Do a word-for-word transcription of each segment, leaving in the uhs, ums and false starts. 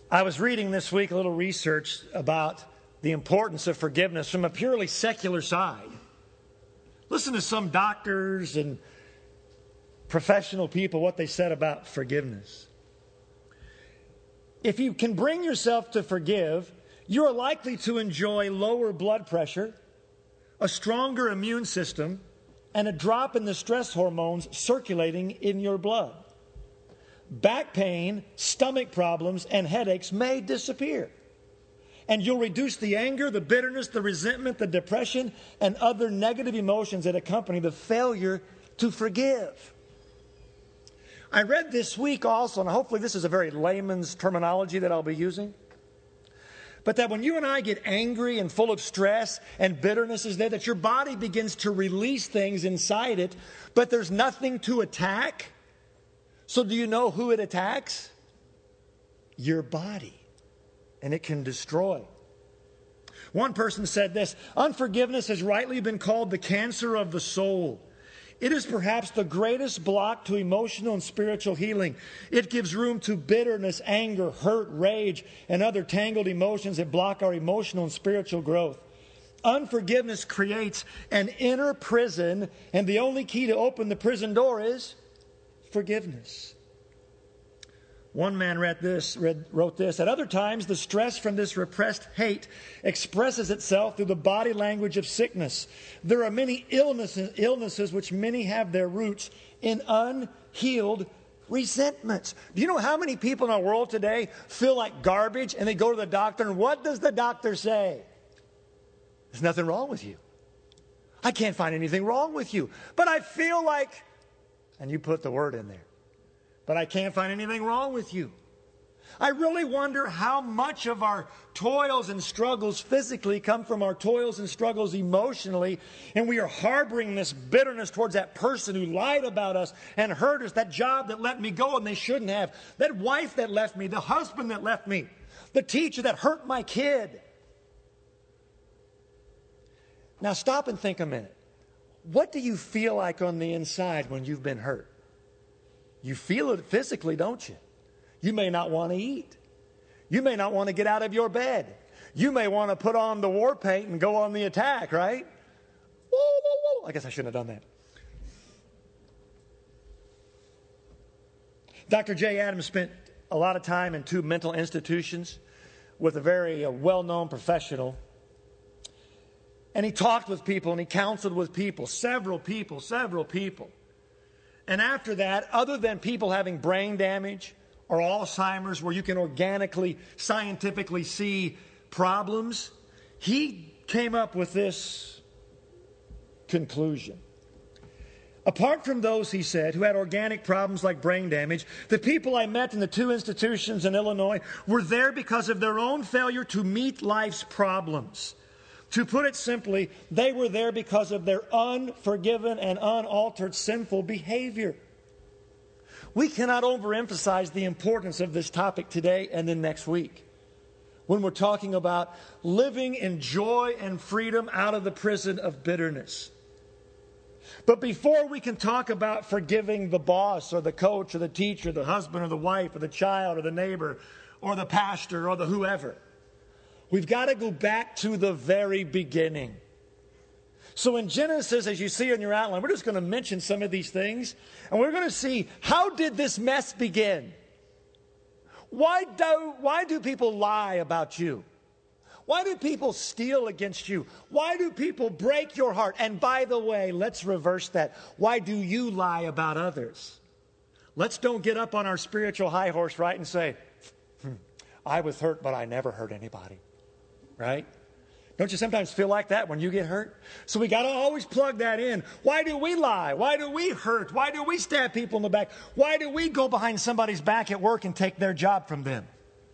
I was reading this week a little research about the importance of forgiveness from a purely secular side. Listen to some doctors and professional people, what they said about forgiveness. If you can bring yourself to forgive, you are likely to enjoy lower blood pressure, a stronger immune system, and a drop in the stress hormones circulating in your blood. Back pain, stomach problems, and headaches may disappear. And you'll reduce the anger, the bitterness, the resentment, the depression, and other negative emotions that accompany the failure to forgive. I read this week also, and hopefully this is a very layman's terminology that I'll be using, but that when you and I get angry and full of stress and bitterness is there, that your body begins to release things inside it, but there's nothing to attack. So do you know who it attacks? Your body. And it can destroy. One person said this: unforgiveness has rightly been called the cancer of the soul. It is perhaps the greatest block to emotional and spiritual healing. It gives room to bitterness, anger, hurt, rage, and other tangled emotions that block our emotional and spiritual growth. Unforgiveness creates an inner prison, and the only key to open the prison door is forgiveness. One man read this, read, wrote this: at other times, the stress from this repressed hate expresses itself through the body language of sickness. There are many illnesses, illnesses which many have their roots in unhealed resentments. Do you know how many people in our world today feel like garbage and they go to the doctor, and what does the doctor say? There's nothing wrong with you. I can't find anything wrong with you. But I feel like, and you put the word in there, but I can't find anything wrong with you. I really wonder how much of our toils and struggles physically come from our toils and struggles emotionally, and we are harboring this bitterness towards that person who lied about us and hurt us, that job that let me go and they shouldn't have, that wife that left me, the husband that left me, the teacher that hurt my kid. Now stop and think a minute. What do you feel like on the inside when you've been hurt? You feel it physically, don't you? You may not want to eat. You may not want to get out of your bed. You may want to put on the war paint and go on the attack, right? Whoa, whoa, whoa. I guess I shouldn't have done that. Doctor Jay Adams spent a lot of time in two mental institutions with a very uh, well-known professional. And he talked with people and he counseled with people, several people, several people. And after that, other than people having brain damage or Alzheimer's, where you can organically, scientifically see problems, he came up with this conclusion. Apart from those, he said, who had organic problems like brain damage, the people I met in the two institutions in Illinois were there because of their own failure to meet life's problems. To put it simply, they were there because of their unforgiven and unaltered sinful behavior. We cannot overemphasize the importance of this topic today and then next week, when we're talking about living in joy and freedom out of the prison of bitterness. But before we can talk about forgiving the boss or the coach or the teacher, the husband or the wife or the child or the neighbor or the pastor or the whoever, we've got to go back to the very beginning. So in Genesis, as you see in your outline, we're just going to mention some of these things. And we're going to see, how did this mess begin? Why do, why do people lie about you? Why do people steal against you? Why do people break your heart? And by the way, let's reverse that. Why do you lie about others? Let's don't get up on our spiritual high horse, right, and say, hmm, I was hurt, but I never hurt anybody. Right? Don't you sometimes feel like that when you get hurt? So we got to always plug that in. Why do we lie? Why do we hurt? Why do we stab people in the back? Why do we go behind somebody's back at work and take their job from them?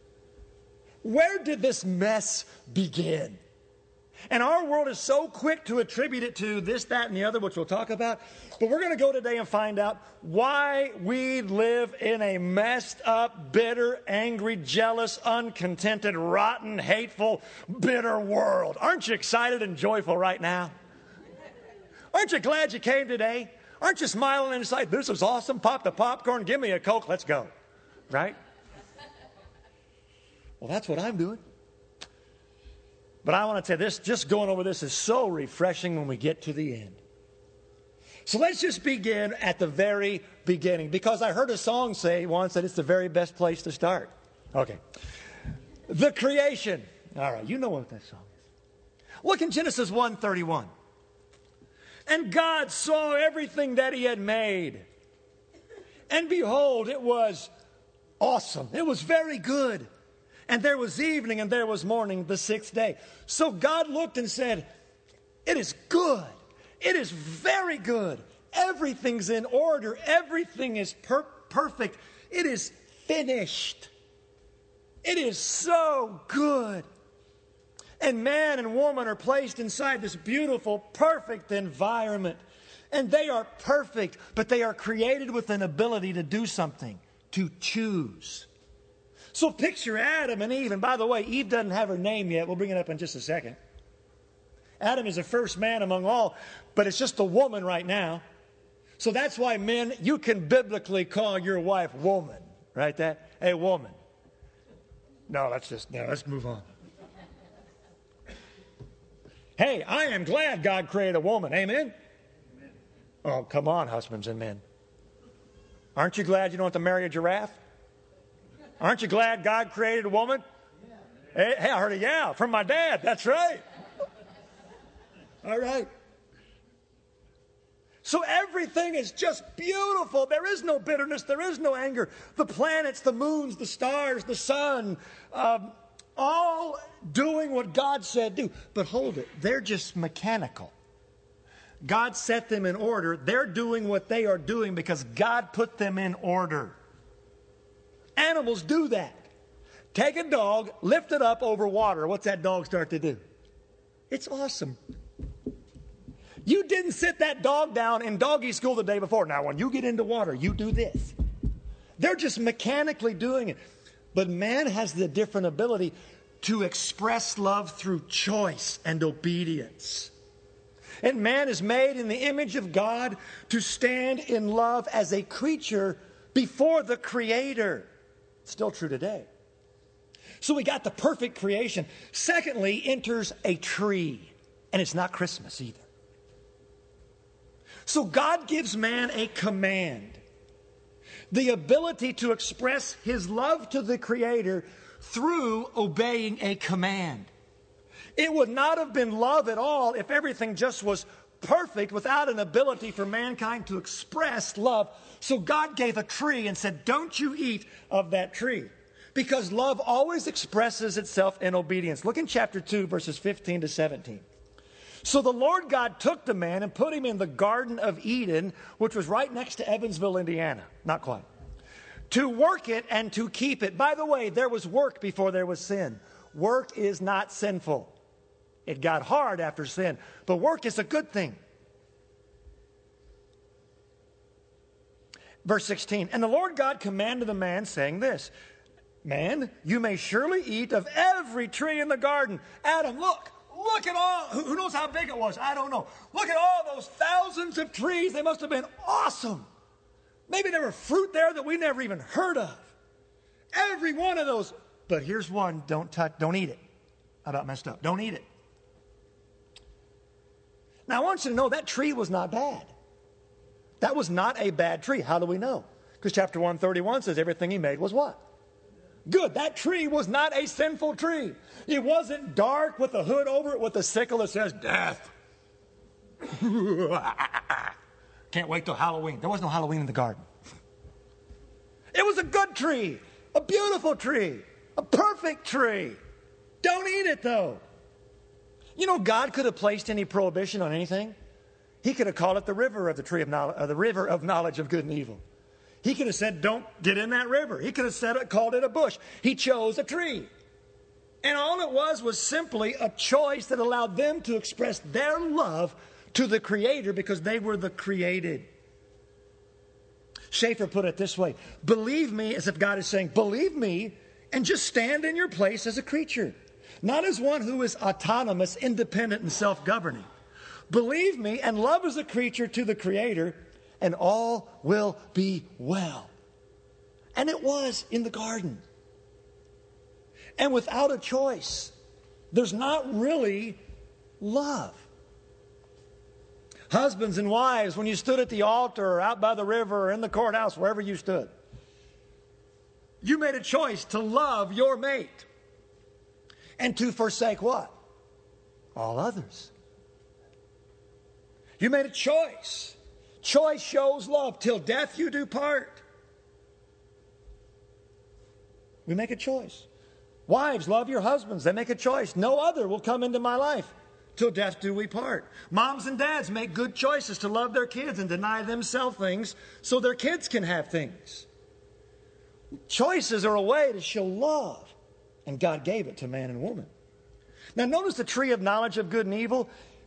Where did this mess begin? And our world is so quick to attribute it to this, that, and the other, which we'll talk about. But we're going to go today and find out why we live in a messed up, bitter, angry, jealous, uncontented, rotten, hateful, bitter world. Aren't you excited and joyful right now? Aren't you glad you came today? Aren't you smiling inside? This is awesome. Pop the popcorn. Give me a Coke. Let's go. Right? Well, that's what I'm doing. But I want to tell you this, just going over this is so refreshing when we get to the end. So let's just begin at the very beginning, because I heard a song say once that it's the very best place to start. Okay. The creation. All right, you know what that song is. Look in Genesis one thirty-one. And God saw everything that he had made. And behold, it was awesome. It was very good. And there was evening and there was morning the sixth day. So God looked and said, it is good. It is very good. Everything's in order. Everything is per- perfect. It is finished. It is so good. And man and woman are placed inside this beautiful, perfect environment. And they are perfect, but they are created with an ability to do something, to choose. So picture Adam and Eve. And by the way, Eve doesn't have her name yet. We'll bring it up in just a second. Adam is the first man among all, but it's just a woman right now. So that's why, men, you can biblically call your wife woman. Right? That? Hey, woman. No, let's just, no, let's move on. Hey, I am glad God created a woman. Amen? Amen? Oh, come on, husbands and men. Aren't you glad you don't have to marry a giraffe? Aren't you glad God created a woman? Yeah. Hey, I heard a yeah from my dad. That's right. All right. So everything is just beautiful. There is no bitterness. There is no anger. The planets, the moons, the stars, the sun, um, all doing what God said do. But hold it. They're just mechanical. God set them in order. They're doing what they are doing because God put them in order. Animals do that. Take a dog, lift it up over water. What's that dog start to do? It's awesome. You didn't sit that dog down in doggy school the day before. Now, when you get into water, you do this. They're just mechanically doing it. But man has the different ability to express love through choice and obedience. And man is made in the image of God to stand in love as a creature before the Creator. Still true today. So we got the perfect creation. Secondly, enters a tree. And it's not Christmas either. So God gives man a command. The ability to express his love to the Creator through obeying a command. It would not have been love at all if everything just was perfect without an ability for mankind to express love. So God gave a tree and said, don't you eat of that tree. Because love always expresses itself in obedience. Look in chapter two, verses fifteen to seventeen. So the Lord God took the man and put him in the Garden of Eden, which was right next to Evansville, Indiana. Not quite. To work it and to keep it. By the way, there was work before there was sin. Work is not sinful. It got hard after sin. But work is a good thing. Verse sixteen. And the Lord God commanded the man, saying this, man, you may surely eat of every tree in the garden. Adam, look. Look at all, who knows how big it was? I don't know. Look at all those thousands of trees. They must have been awesome. Maybe there were fruit there that we never even heard of. Every one of those. But here's one, don't touch, don't eat it. I about messed up. Don't eat it. Now I want you to know that tree was not bad. That was not a bad tree. How do we know? Because chapter one thirty-one says everything he made was what? Good. That tree was not a sinful tree. It wasn't dark with a hood over it with a sickle that says death. Can't wait till Halloween. There was no Halloween in the garden. It was a good tree, a beautiful tree, a perfect tree. Don't eat it though. You know, God could have placed any prohibition on anything. He could have called it the river of the tree of knowledge, uh, the river of knowledge of good and evil. He could have said, don't get in that river. He could have said it, called it a bush. He chose a tree. And all it was was simply a choice that allowed them to express their love to the Creator because they were the created. Schaeffer put it this way, believe me, as if God is saying, believe me and just stand in your place as a creature. Not as one who is autonomous, independent, and self-governing. Believe me and love as a creature to the Creator, and all will be well. And it was in the garden. and without a choice. There's not really love. Husbands and wives, when you stood at the altar or out by the river or in the courthouse, wherever you stood, you made a choice to love your mate and to forsake what? All others. You made a choice. Choice shows love. Till death you do part. We make a choice. Wives, love your husbands. They make a choice. No other will come into my life. Till death do we part. Moms and dads make good choices to love their kids and deny themselves things so their kids can have things. Choices are a way to show love. And God gave it to man and woman. Now notice the tree of knowledge of good and evil.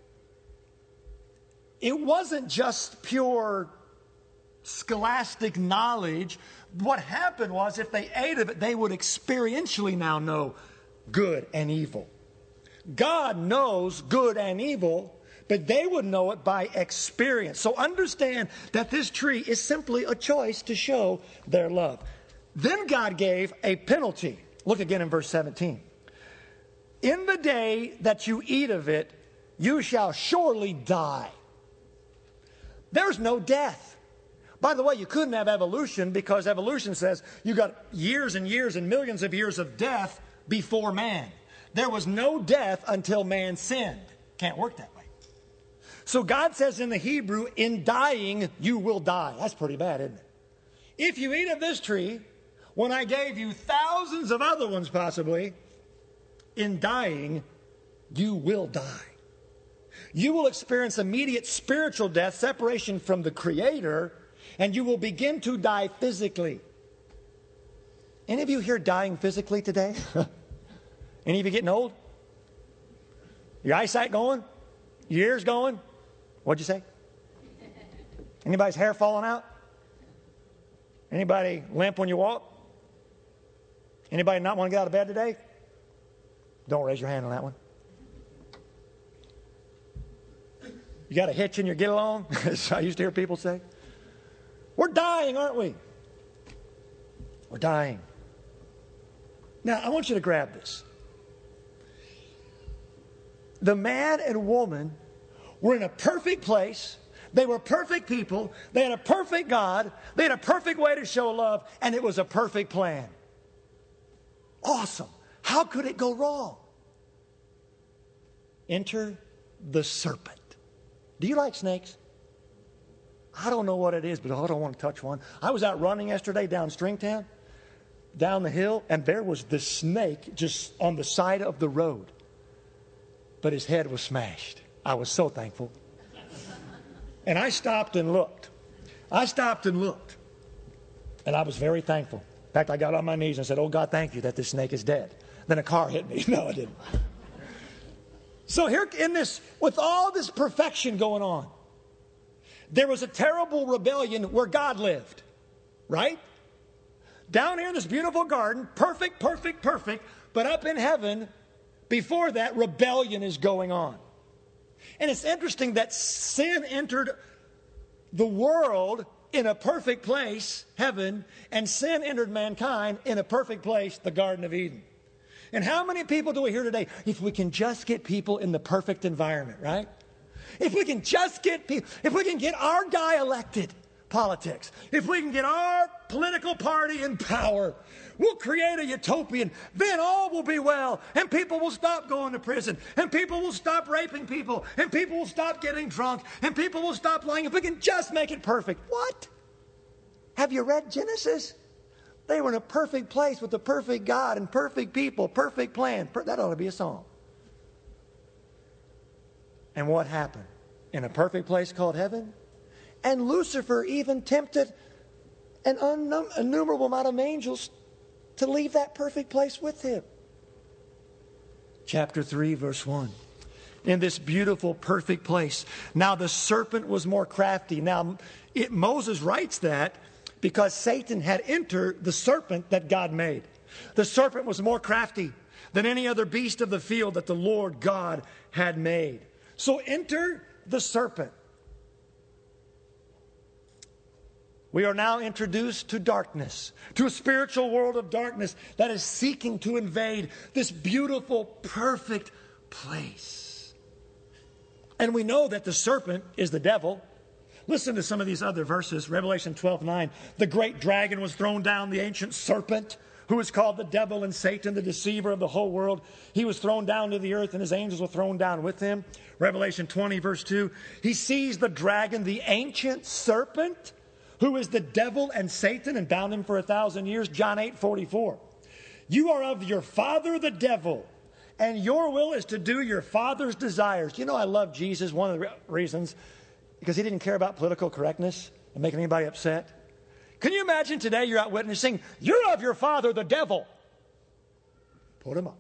It wasn't just pure scholastic knowledge. What happened was if they ate of it, they would experientially now know good and evil. God knows good and evil, but they would know it by experience. So understand that this tree is simply a choice to show their love. Then God gave a penalty. Look again in verse seventeen. In the day that you eat of it, you shall surely die. There's no death. By the way, you couldn't have evolution because evolution says you got years and years and millions of years of death before man. There was no death until man sinned. Can't work that way. So God says in the Hebrew, in dying, you will die. That's pretty bad, isn't it? If you eat of this tree, when I gave you thousands of other ones possibly, in dying, you will die. You will experience immediate spiritual death, separation from the Creator, and you will begin to die physically. Any of you here dying physically today? Any of you getting old? Your eyesight going? Your ears going? What'd you say? Anybody's hair falling out? Anybody limp when you walk? Anybody not want to get out of bed today? Don't raise your hand on that one. You got a hitch in your get along? As I used to hear people say. We're dying, aren't we? We're dying. Now, I want you to grab this. The man and woman were in a perfect place. They were perfect people. They had a perfect God. They had a perfect way to show love, and it was a perfect plan. Awesome. How could it go wrong? Enter the serpent. Do you like snakes? I don't know what it is, but I don't want to touch one. I was out running yesterday down Stringtown, down the hill, and there was this snake just on the side of the road. But his head was smashed. I was so thankful. And I stopped and looked. I stopped and looked. And I was very thankful. In fact, I got on my knees and said, oh, God, thank you that this snake is dead. Then a car hit me. No, it didn't. So here in this, with all this perfection going on, there was a terrible rebellion where God lived. Right? Down here in this beautiful garden, perfect, perfect, perfect. But up in heaven, before that, rebellion is going on. And it's interesting that sin entered the world in a perfect place, heaven, and sin entered mankind in a perfect place, the Garden of Eden. And how many people do we hear today? If we can just get people in the perfect environment, right? If we can just get people, if we can get our guy elected, politics, if we can get our political party in power, we'll create a utopian, then all will be well, and people will stop going to prison, and people will stop raping people, and people will stop getting drunk, and people will stop lying. If we can just make it perfect. What? Have you read Genesis? They were in a perfect place with a perfect God and perfect people, perfect plan. That ought to be a song. And what happened? In a perfect place called heaven? And Lucifer even tempted an unnum- innumerable amount of angels to leave that perfect place with him. Chapter three, verse one. In this beautiful, perfect place. Now the serpent was more crafty. Now it, Moses writes that because Satan had entered the serpent that God made. The serpent was more crafty than any other beast of the field that the Lord God had made. So enter the serpent We are now introduced to darkness, to a spiritual world of darkness that is seeking to invade this beautiful, perfect place. And we know that the serpent is the devil. Listen to some of these other verses. Revelation twelve nine. The great dragon was thrown down, the ancient serpent, who is called the devil and Satan, the deceiver of the whole world. He was thrown down to the earth, and his angels were thrown down with him. Revelation twenty, verse two. He sees the dragon, the ancient serpent, who is the devil and Satan, and bound him for a thousand years. John eight forty-four. You are of your father the devil, and your will is to do your father's desires. You know, I love Jesus. One of the reasons, because he didn't care about political correctness and making anybody upset. Can you imagine today you're out witnessing, you're of your father the devil. Put him up.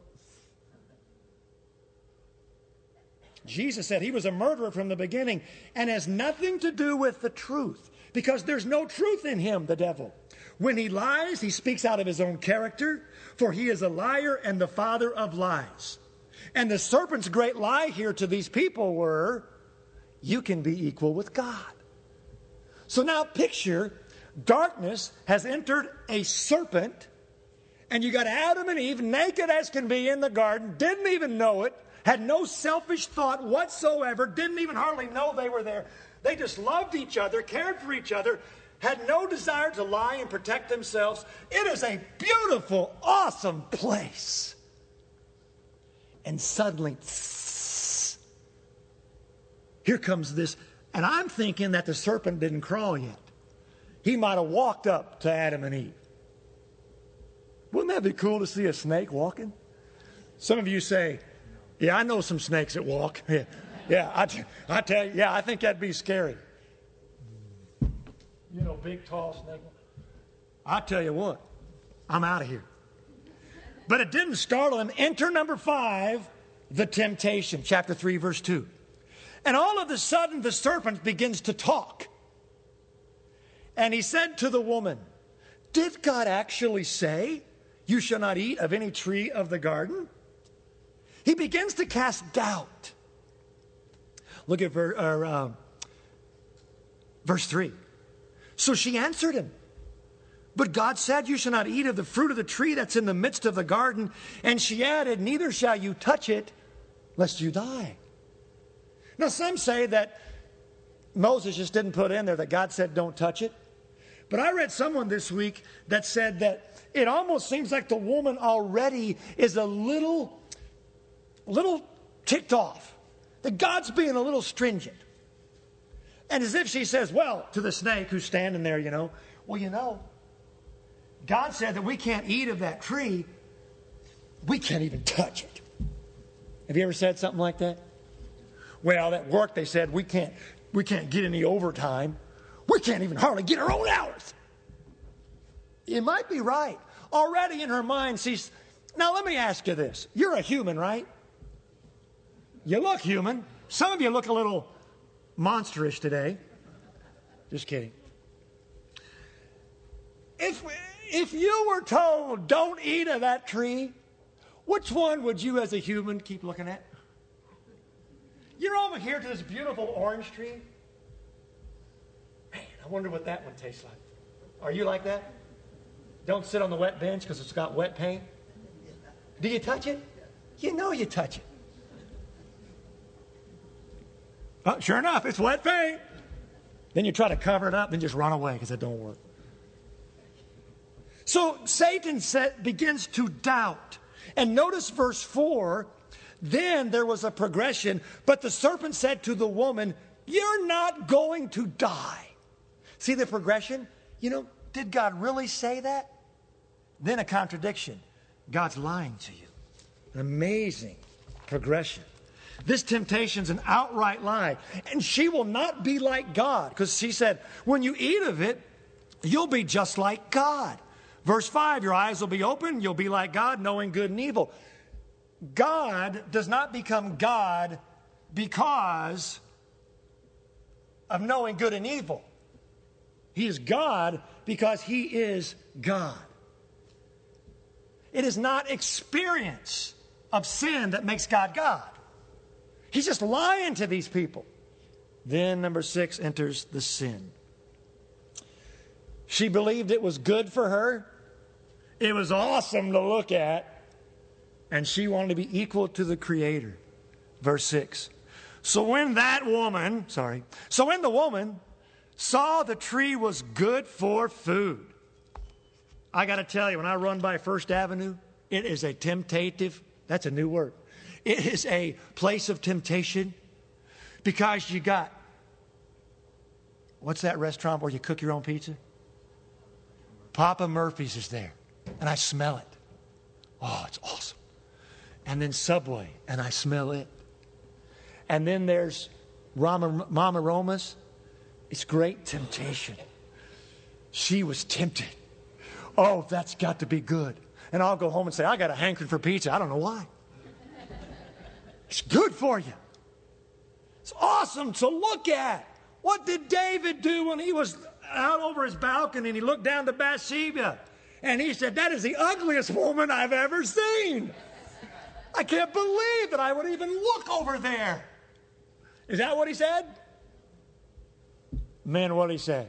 Jesus said he was a murderer from the beginning and has nothing to do with the truth, because there's no truth in him, the devil. When he lies, he speaks out of his own character, for he is a liar and the father of lies. And the serpent's great lie here to these people were, you can be equal with God. So now picture, darkness has entered a serpent, and you got Adam and Eve naked as can be in the garden, didn't even know it, had no selfish thought whatsoever, didn't even hardly know they were there. They just loved each other, cared for each other, had no desire to lie and protect themselves. It is a beautiful, awesome place. And suddenly, tss, here comes this, and I'm thinking that the serpent didn't crawl yet. He might have walked up to Adam and Eve. Wouldn't that be cool to see a snake walking? Some of you say, yeah, I know some snakes that walk. Yeah, yeah I, t- I tell you, yeah, I think that'd be scary. You know, big, tall snake. I tell you what, I'm out of here. But it didn't startle him. Enter number five, the temptation, chapter three, verse two. And all of a sudden, the serpent begins to talk. And he said to the woman, did God actually say, you shall not eat of any tree of the garden? He begins to cast doubt. Look at ver, or, uh, verse three. So she answered him, but God said, you shall not eat of the fruit of the tree that's in the midst of the garden. And she added, neither shall you touch it, lest you die. Now, some say that Moses just didn't put in there that God said don't touch it. But I read someone this week that said that it almost seems like the woman already is a little, little ticked off. That God's being a little stringent. And as if she says, well, to the snake who's standing there, you know, well, you know, God said that we can't eat of that tree. We can't even touch it. Have you ever said something like that? Well, at work they said we can't, we can't get any overtime. We can't even hardly get our own hours. You might be right. Already in her mind, she's... Now, let me ask you this. You're a human, right? You look human. Some of you look a little monsterish today. Just kidding. If, if you were told, don't eat of that tree, which one would you as a human keep looking at? You're over here to this beautiful orange tree. Man, I wonder what that one tastes like. Are you like that? Don't sit on the wet bench because it's got wet paint. Do you touch it? You know you touch it. Oh, sure enough, it's wet paint. Then you try to cover it up and just run away because it don't work. So Satan set, begins to doubt. And notice verse four. Then there was a progression. But the serpent said to the woman, you're not going to die. See the progression? You know, did God really say that? Then a contradiction. God's lying to you. An amazing progression. This temptation's an outright lie. And she will not be like God. Because she said, when you eat of it, you'll be just like God. Verse five, your eyes will be open. You'll be like God, knowing good and evil. God does not become God because of knowing good and evil. He is God because he is God. It is not experience of sin that makes God God. He's just lying to these people. Then number six enters the sin. She believed it was good for her. It was awesome to look at. And she wanted to be equal to the Creator. Verse six. So when that woman, sorry, so when the woman saw the tree was good for food. I got to tell you, when I run by First Avenue, it is a temptative, that's a new word. It is a place of temptation because you got, what's that restaurant where you cook your own pizza? Papa Murphy's is there, and I smell it. Oh, it's awesome. And then Subway, and I smell it. And then there's Rama, Mama Roma's. It's great temptation. She was tempted. Oh, that's got to be good. And I'll go home and say, I got a hankering for pizza. I don't know why. It's good for you. It's awesome to look at. What did David do when he was out over his balcony and he looked down to Bathsheba? And he said, that is the ugliest woman I've ever seen. I can't believe that I would even look over there. Is that what he said? Man, what he said.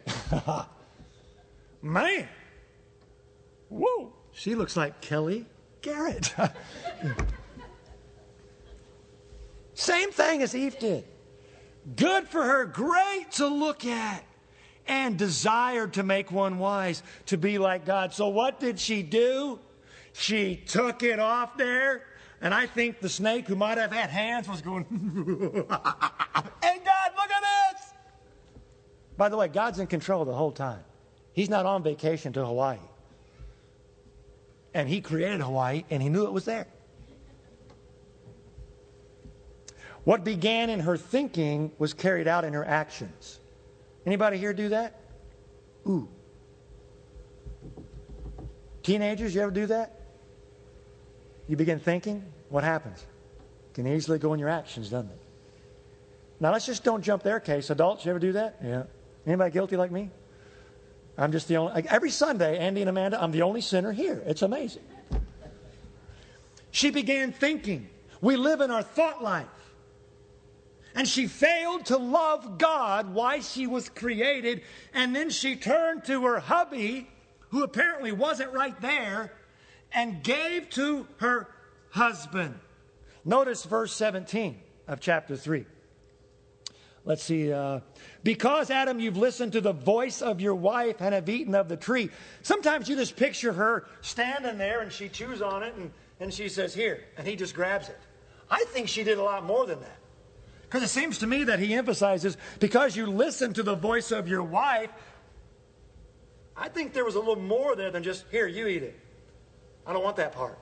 Man. Whoa. She looks like Kelly Garrett. Same thing as Eve did. Good for her, great to look at, and desired to make one wise, to be like God. So what did she do? She took it off there, and I think the snake, who might have had hands, was going, hey God, look at this! By the way, God's in control the whole time. He's not on vacation to Hawaii. And He created Hawaii, and He knew it was there. What began in her thinking was carried out in her actions. Anybody here do that? Ooh. Teenagers, you ever do that? You begin thinking, what happens? It can easily go in your actions, doesn't it? Now, let's just don't jump their case. Adults, you ever do that? Yeah. Anybody guilty like me? I'm just the only... Like every Sunday, Andy and Amanda, I'm the only sinner here. It's amazing. She began thinking. We live in our thought life. And she failed to love God why she was created. And then she turned to her hubby, who apparently wasn't right there, and gave to her husband. Notice verse seventeen of chapter three. Let's see. Uh, because, Adam, you've listened to the voice of your wife and have eaten of the tree. Sometimes you just picture her standing there and she chews on it and, and she says, here. And he just grabs it. I think she did a lot more than that. Because it seems to me that he emphasizes, because you listen to the voice of your wife, I think there was a little more there than just, here, you eat it. I don't want that part.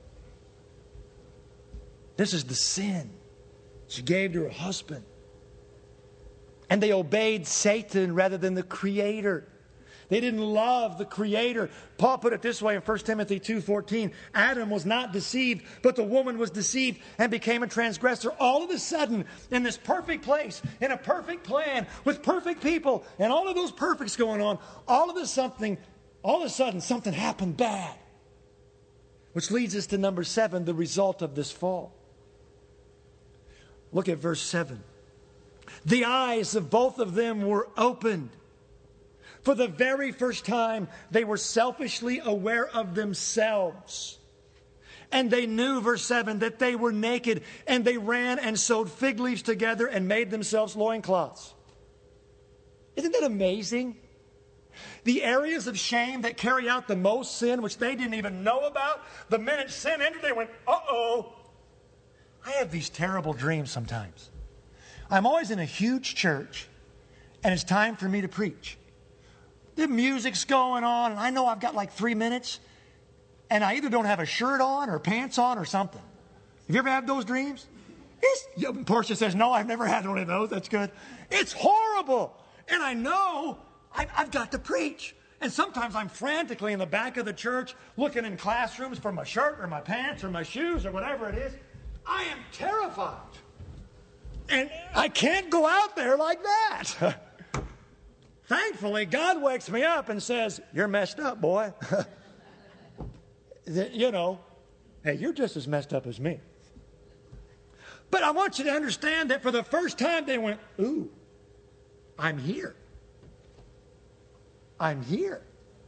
This is the sin she gave to her husband. And they obeyed Satan rather than the Creator. They didn't love the Creator. Paul put it this way in First Timothy two fourteen. Adam was not deceived, but the woman was deceived and became a transgressor. All of a sudden, in this perfect place, in a perfect plan, with perfect people, and all of those perfects going on, all of a something, all of a sudden, something happened bad. Which leads us to number seven, the result of this fall. Look at verse seven. The eyes of both of them were opened. For the very first time, they were selfishly aware of themselves. And they knew, verse seven, that they were naked. And they ran and sewed fig leaves together and made themselves loincloths. Isn't that amazing? The areas of shame that carry out the most sin, which they didn't even know about, the minute sin entered, they went, uh-oh. I have these terrible dreams sometimes. I'm always in a huge church, and it's time for me to preach. The music's going on, and I know I've got like three minutes, and I either don't have a shirt on or pants on or something. Have you ever had those dreams? It's, yeah, Portia says, no, I've never had one of those. That's good. It's horrible. And I know I've, I've got to preach. And sometimes I'm frantically in the back of the church looking in classrooms for my shirt or my pants or my shoes or whatever it is. I am terrified. And I can't go out there like that. Thankfully, God wakes me up and says, you're messed up, boy. You know, hey, you're just as messed up as me. But I want you to understand that for the first time they went, ooh, I'm here. I'm here.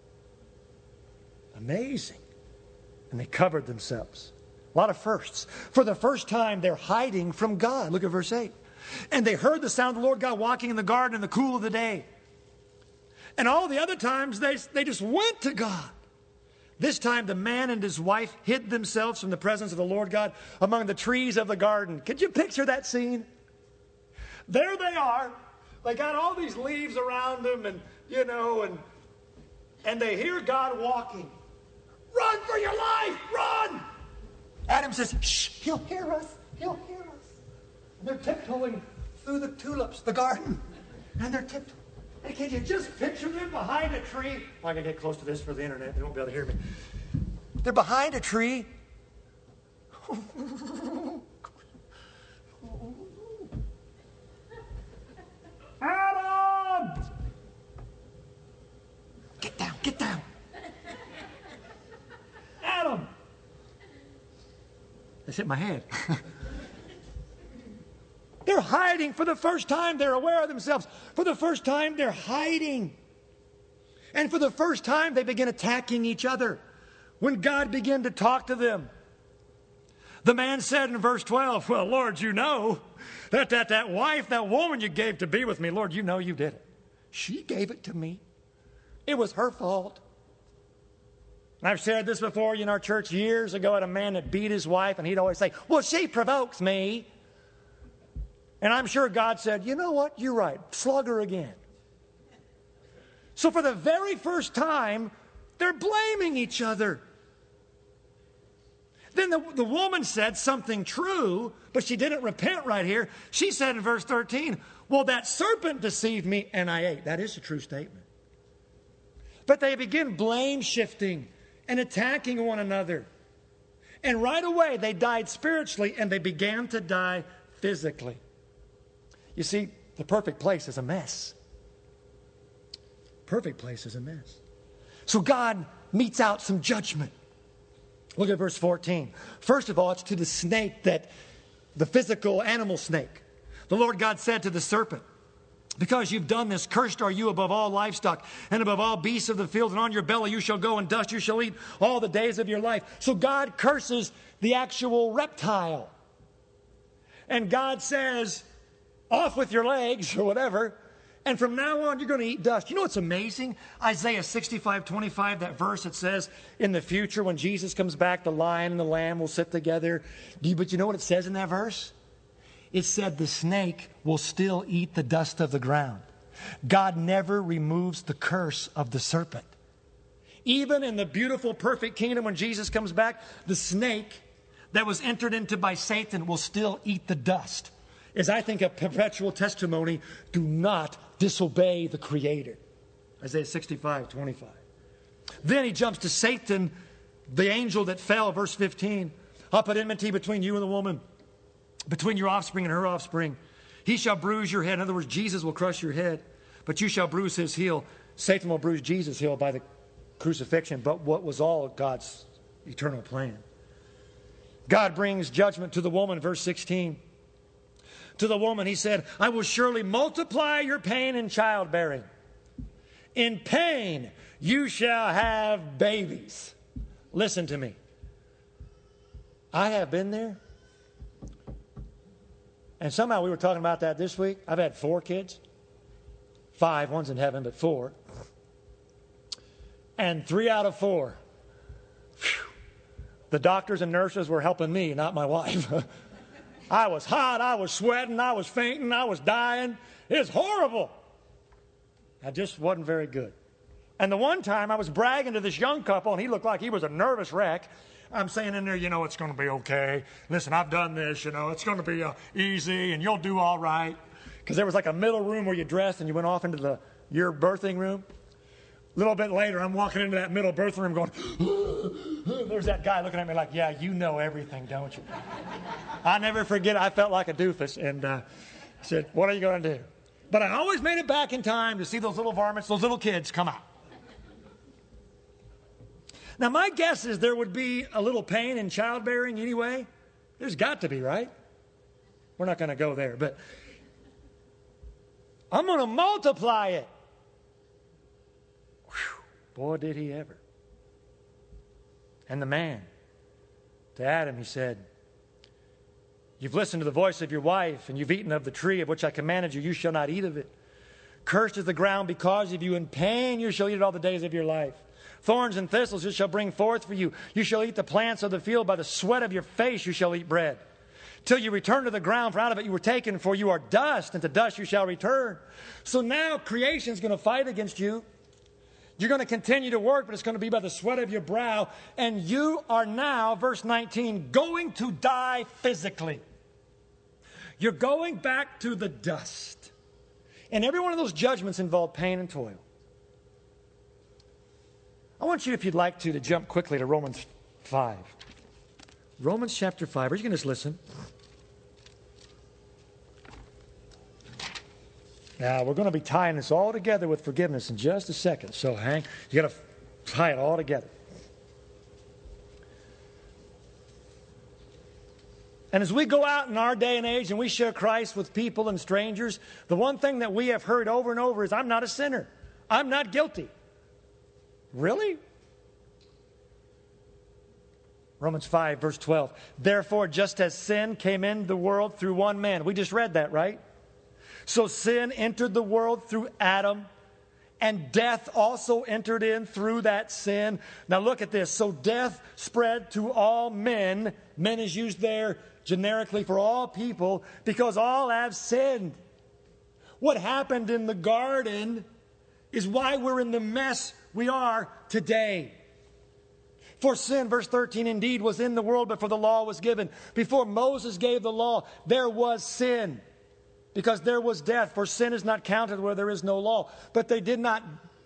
Amazing. And they covered themselves. A lot of firsts. For the first time, they're hiding from God. Look at verse eight. And they heard the sound of the Lord God walking in the garden in the cool of the day. And all the other times, they, they just went to God. This time, the man and his wife hid themselves from the presence of the Lord God among the trees of the garden. Could you picture that scene? There they are. They got all these leaves around them, and, you know, and, and they hear God walking. Run for your life! Run! Adam says, shh, he'll hear us. He'll hear us. And they're tiptoeing through the tulips, the garden. And they're tiptoeing. And can you just picture them behind a tree? Well, I can get close to this for the internet. They won't be able to hear me. They're behind a tree. Adam! Get down, get down. Adam! That's hit my head. They're hiding for the first time. They're aware of themselves. For the first time, they're hiding. And for the first time, they begin attacking each other. When God began to talk to them, the man said in verse twelve, well, Lord, you know that, that that wife, that woman you gave to be with me, Lord, you know you did it. She gave it to me. It was her fault. And I've shared this before in our church years ago. I had a man that beat his wife, and he'd always say, well, she provokes me. And I'm sure God said, you know what? You're right. Slug her again. So for the very first time, they're blaming each other. Then the, the woman said something true, but she didn't repent right here. She said in verse thirteen, well, that serpent deceived me and I ate. That is a true statement. But they begin blame shifting and attacking one another. And right away, they died spiritually and they began to die physically. You see, the perfect place is a mess. Perfect place is a mess. So God metes out some judgment. Look at verse fourteen. First of all, it's to the snake, that the physical animal snake. The Lord God said to the serpent, because you've done this, cursed are you above all livestock and above all beasts of the field, and on your belly you shall go, and dust you shall eat all the days of your life. So God curses the actual reptile. And God says, off with your legs or whatever. And from now on, you're going to eat dust. You know what's amazing? Isaiah sixty-five twenty-five, that verse, it says, in the future when Jesus comes back, the lion and the lamb will sit together. But you know what it says in that verse? It said the snake will still eat the dust of the ground. God never removes the curse of the serpent. Even in the beautiful, perfect kingdom when Jesus comes back, the snake that was entered into by Satan will still eat the dust. Is, I think, a perpetual testimony, do not disobey the Creator. Isaiah sixty-five twenty-five. Then he jumps to Satan, the angel that fell, verse fifteen. I'll put enmity between you and the woman, between your offspring and her offspring. He shall bruise your head. In other words, Jesus will crush your head, but you shall bruise his heel. Satan will bruise Jesus' heel by the crucifixion, but what was all God's eternal plan. God brings judgment to the woman, verse sixteen. To the woman, he said, I will surely multiply your pain in childbearing. In pain, you shall have babies. Listen to me. I have been there. And somehow we were talking about that this week. I've had four kids. Five, one's in heaven, but four. And three out of four, whew, the doctors and nurses were helping me, not my wife. I was hot, I was sweating, I was fainting, I was dying. It was horrible. I just wasn't very good. And the one time I was bragging to this young couple, and he looked like he was a nervous wreck. I'm saying in there, you know, it's going to be okay. Listen, I've done this, you know, it's going to be uh, easy, and you'll do all right. Because there was like a middle room where you dressed, and you went off into the your birthing room. A little bit later, I'm walking into that middle birthing room going, there's that guy looking at me like, yeah, you know everything, don't you? I never forget, I felt like a doofus, and uh, I said, what are you going to do? But I always made it back in time to see those little varmints, those little kids come out. Now, my guess is there would be a little pain in childbearing anyway. There's got to be, right? We're not going to go there, but I'm going to multiply it. Boy, did he ever. And the man, to Adam, he said, you've listened to the voice of your wife, and you've eaten of the tree of which I commanded you. You shall not eat of it. Cursed is the ground because of you. In pain you shall eat it all the days of your life. Thorns and thistles it shall bring forth for you. You shall eat the plants of the field. By the sweat of your face you shall eat bread, till you return to the ground, for out of it you were taken, for you are dust, and to dust you shall return. So now creation is going to fight against you. You're going to continue to work, but it's going to be by the sweat of your brow. And you are now, verse nineteen, going to die physically. You're going back to the dust. And every one of those judgments involve pain and toil. I want you, if you'd like to, to jump quickly to Romans five. Romans chapter five. Or you can just listen. Now, we're going to be tying this all together with forgiveness in just a second. So hang, you got to tie it all together. And as we go out in our day and age and we share Christ with people and strangers, the one thing that we have heard over and over is, I'm not a sinner. I'm not guilty. Really? Romans five, verse twelve. Therefore, just as sin came into the world through one man. We just read that, right? So sin entered the world through Adam, and death also entered in through that sin. Now look at this. So death spread to all men. Men is used there generically for all people, because all have sinned. What happened in the garden is why we're in the mess we are today. For sin, verse thirteen, indeed was in the world before the law was given. Before Moses gave the law, there was sin, because there was death. For sin is not counted where there is no law. But they did not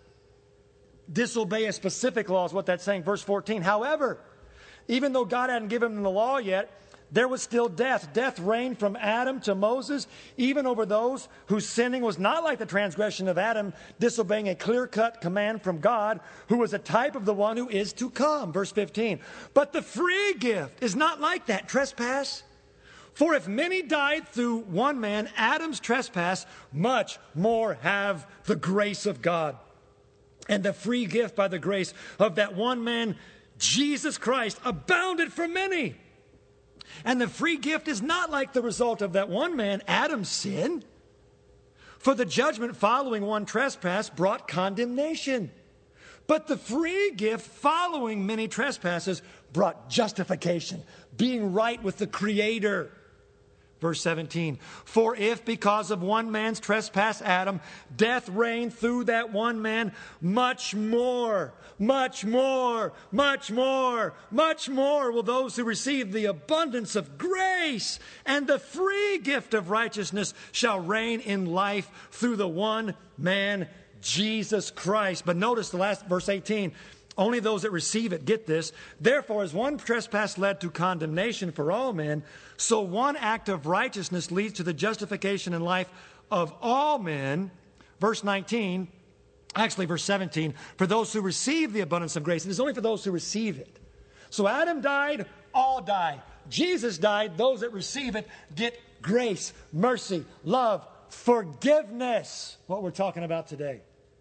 disobey a specific law, is what that's saying. Verse fourteen, however, even though God hadn't given them the law yet, there was still death. Death reigned from Adam to Moses, even over those whose sinning was not like the transgression of Adam, disobeying a clear-cut command from God, who was a type of the one who is to come. Verse fifteen. But the free gift is not like that trespass. For if many died through one man, Adam's trespass, much more have the grace of God and the free gift by the grace of that one man, Jesus Christ, abounded for many. And the free gift is not like the result of that one man, Adam's sin. For the judgment following one trespass brought condemnation. But the free gift following many trespasses brought justification, being right with the Creator. Verse seventeen, for if because of one man's trespass, Adam, death reigned through that one man, much more, much more, much more, much more will those who receive the abundance of grace and the free gift of righteousness shall reign in life through the one man, Jesus Christ. But notice the last verse eighteen. Only those that receive it get this. Therefore, as one trespass led to condemnation for all men, so one act of righteousness leads to the justification in life of all men. Verse nineteen, actually verse seventeen, for those who receive the abundance of grace. It is only for those who receive it. So Adam died, all die. Jesus died, those that receive it get grace, mercy, love, forgiveness. What we're talking about today.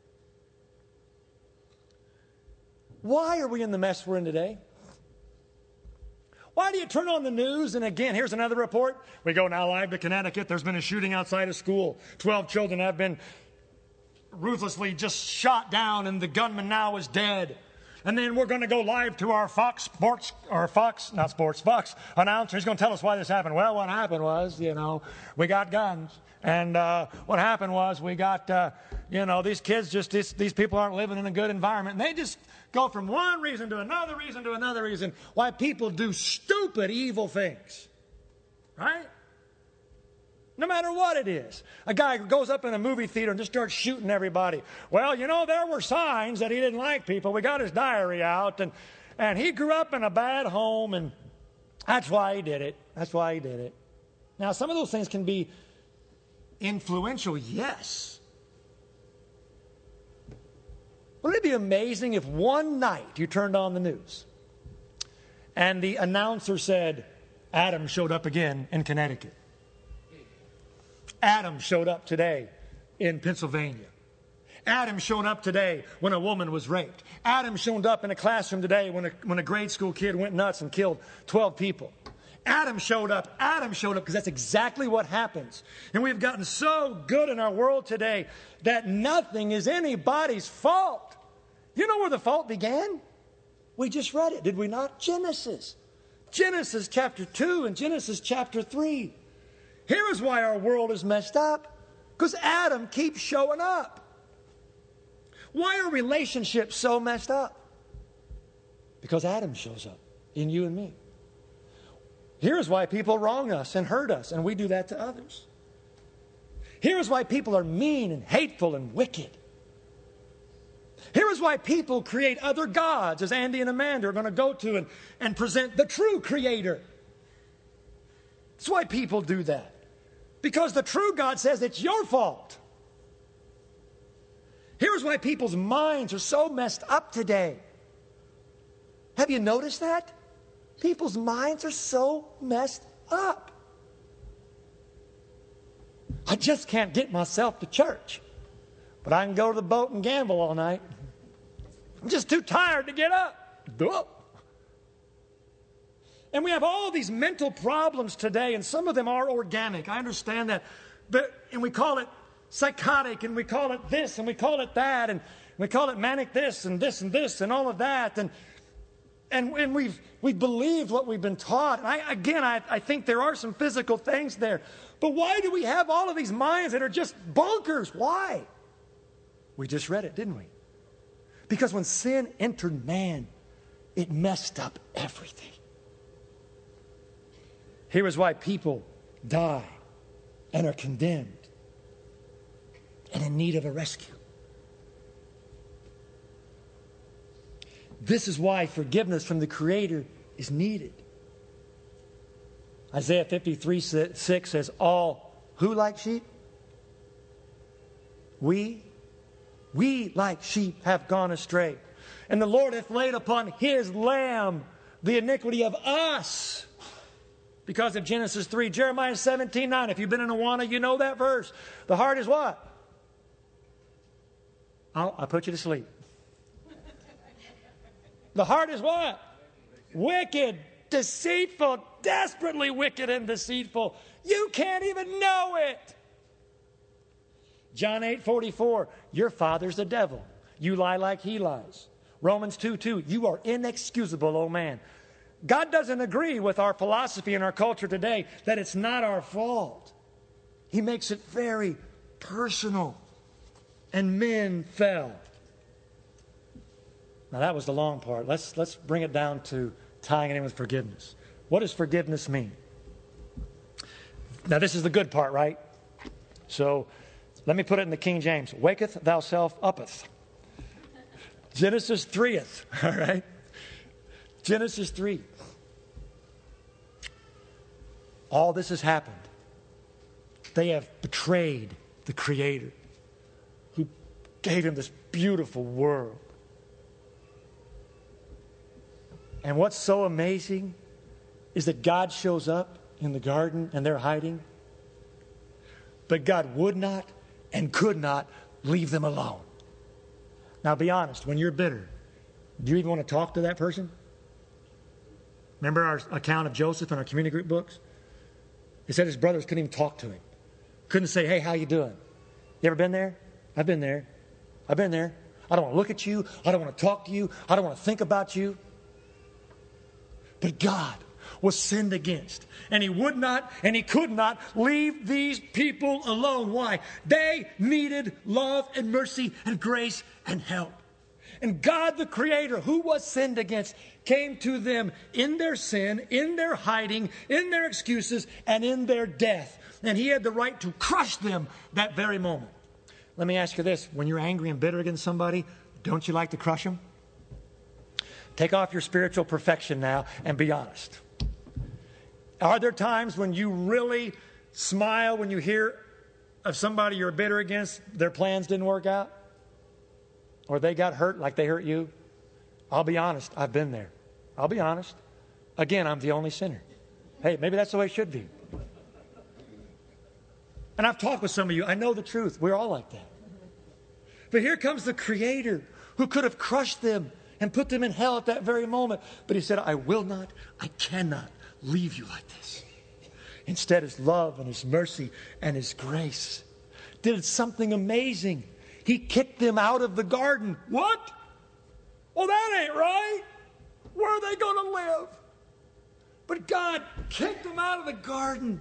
Why are we in the mess we're in today? Why do you turn on the news? And again, here's another report. We go now live to Connecticut. There's been a shooting outside a school. Twelve children have been ruthlessly just shot down, and the gunman now is dead. And then we're going to go live to our Fox Sports, or Fox, not sports, Fox announcer. He's going to tell us why this happened. Well, what happened was, you know, we got guns. And uh, what happened was we got, uh, you know, these kids just, this, these people aren't living in a good environment. And they just go from one reason to another reason to another reason why people do stupid, evil things. Right? No matter what it is. A guy goes up in a movie theater and just starts shooting everybody. Well, you know, there were signs that he didn't like people. We got his diary out, and, and he grew up in a bad home, and that's why he did it. That's why he did it. Now, some of those things can be influential, yes. Wouldn't it be amazing if one night you turned on the news and the announcer said, Adam showed up again in Connecticut. Adam showed up today in Pennsylvania. Adam showed up today when a woman was raped. Adam showed up in a classroom today when a, when a grade school kid went nuts and killed twelve people. Adam showed up. Adam showed up because that's exactly what happens. And we've gotten so good in our world today that nothing is anybody's fault. You know where the fault began? We just read it, did we not? Genesis. Genesis chapter two and Genesis chapter three. Here is why our world is messed up. Because Adam keeps showing up. Why are relationships so messed up? Because Adam shows up in you and me. Here's why people wrong us and hurt us, and we do that to others. Here's why people are mean and hateful and wicked. Here is why people create other gods, as Andy and Amanda are going to go to and, and present the true Creator. That's why people do that. Because the true God says it's your fault. Here's why people's minds are so messed up today. Have you noticed that? People's minds are so messed up. I just can't get myself to church, but I can go to the boat and gamble all night. I'm just too tired to get up. Duh. And we have all these mental problems today, and some of them are organic. I understand that. But, and we call it psychotic, and we call it this, and we call it that, and we call it manic this, and this, and this, and all of that. And And, and we've, we've believed what we've been taught. And I, again, I, I think there are some physical things there. But why do we have all of these minds that are just bonkers? Why? We just read it, didn't we? Because when sin entered man, it messed up everything. Here is why people die and are condemned and in need of a rescue. This is why forgiveness from the Creator is needed. Isaiah fifty-three six says, all who like sheep? We, we like sheep have gone astray. And the Lord hath laid upon His lamb the iniquity of us. Because of Genesis three, Jeremiah seventeen nine. If you've been in Awana, you know that verse. The heart is what? I'll, I'll put you to sleep. The heart is what? Wicked, deceitful, desperately wicked and deceitful. You can't even know it. John eight forty-four, your father's the devil. You lie like he lies. Romans two two, you are inexcusable, O man. God doesn't agree with our philosophy and our culture today that it's not our fault. He makes it very personal. And men fell. Now that was the long part. Let's, let's bring it down to tying it in with forgiveness. What does forgiveness mean? Now this is the good part, right? So let me put it in the King James. Waketh thou self uppeth. Genesis threeeth, all right? Genesis three. All this has happened. They have betrayed the Creator who gave him this beautiful world. And what's so amazing is that God shows up in the garden and they're hiding. But God would not and could not leave them alone. Now be honest, when you're bitter, do you even want to talk to that person? Remember our account of Joseph in our community group books? He said his brothers couldn't even talk to him. Couldn't say, hey, how you doing? You ever been there? I've been there. I've been there. I don't want to look at you. I don't want to talk to you. I don't want to think about you. But God was sinned against. And He would not and He could not leave these people alone. Why? They needed love and mercy and grace and help. And God the Creator, who was sinned against, came to them in their sin, in their hiding, in their excuses, and in their death. And He had the right to crush them that very moment. Let me ask you this. When you're angry and bitter against somebody, don't you like to crush them? Take off your spiritual perfection now and be honest. Are there times when you really smile when you hear of somebody you're bitter against, their plans didn't work out? Or they got hurt like they hurt you? I'll be honest, I've been there. I'll be honest. Again, I'm the only sinner. Hey, maybe that's the way it should be. And I've talked with some of you. I know the truth. We're all like that. But here comes the Creator who could have crushed them and put them in hell at that very moment. But he said, I will not, I cannot leave you like this. Instead, his love and his mercy and his grace did something amazing. He kicked them out of the garden. What? Well, that ain't right. Where are they going to live? But God kicked them out of the garden.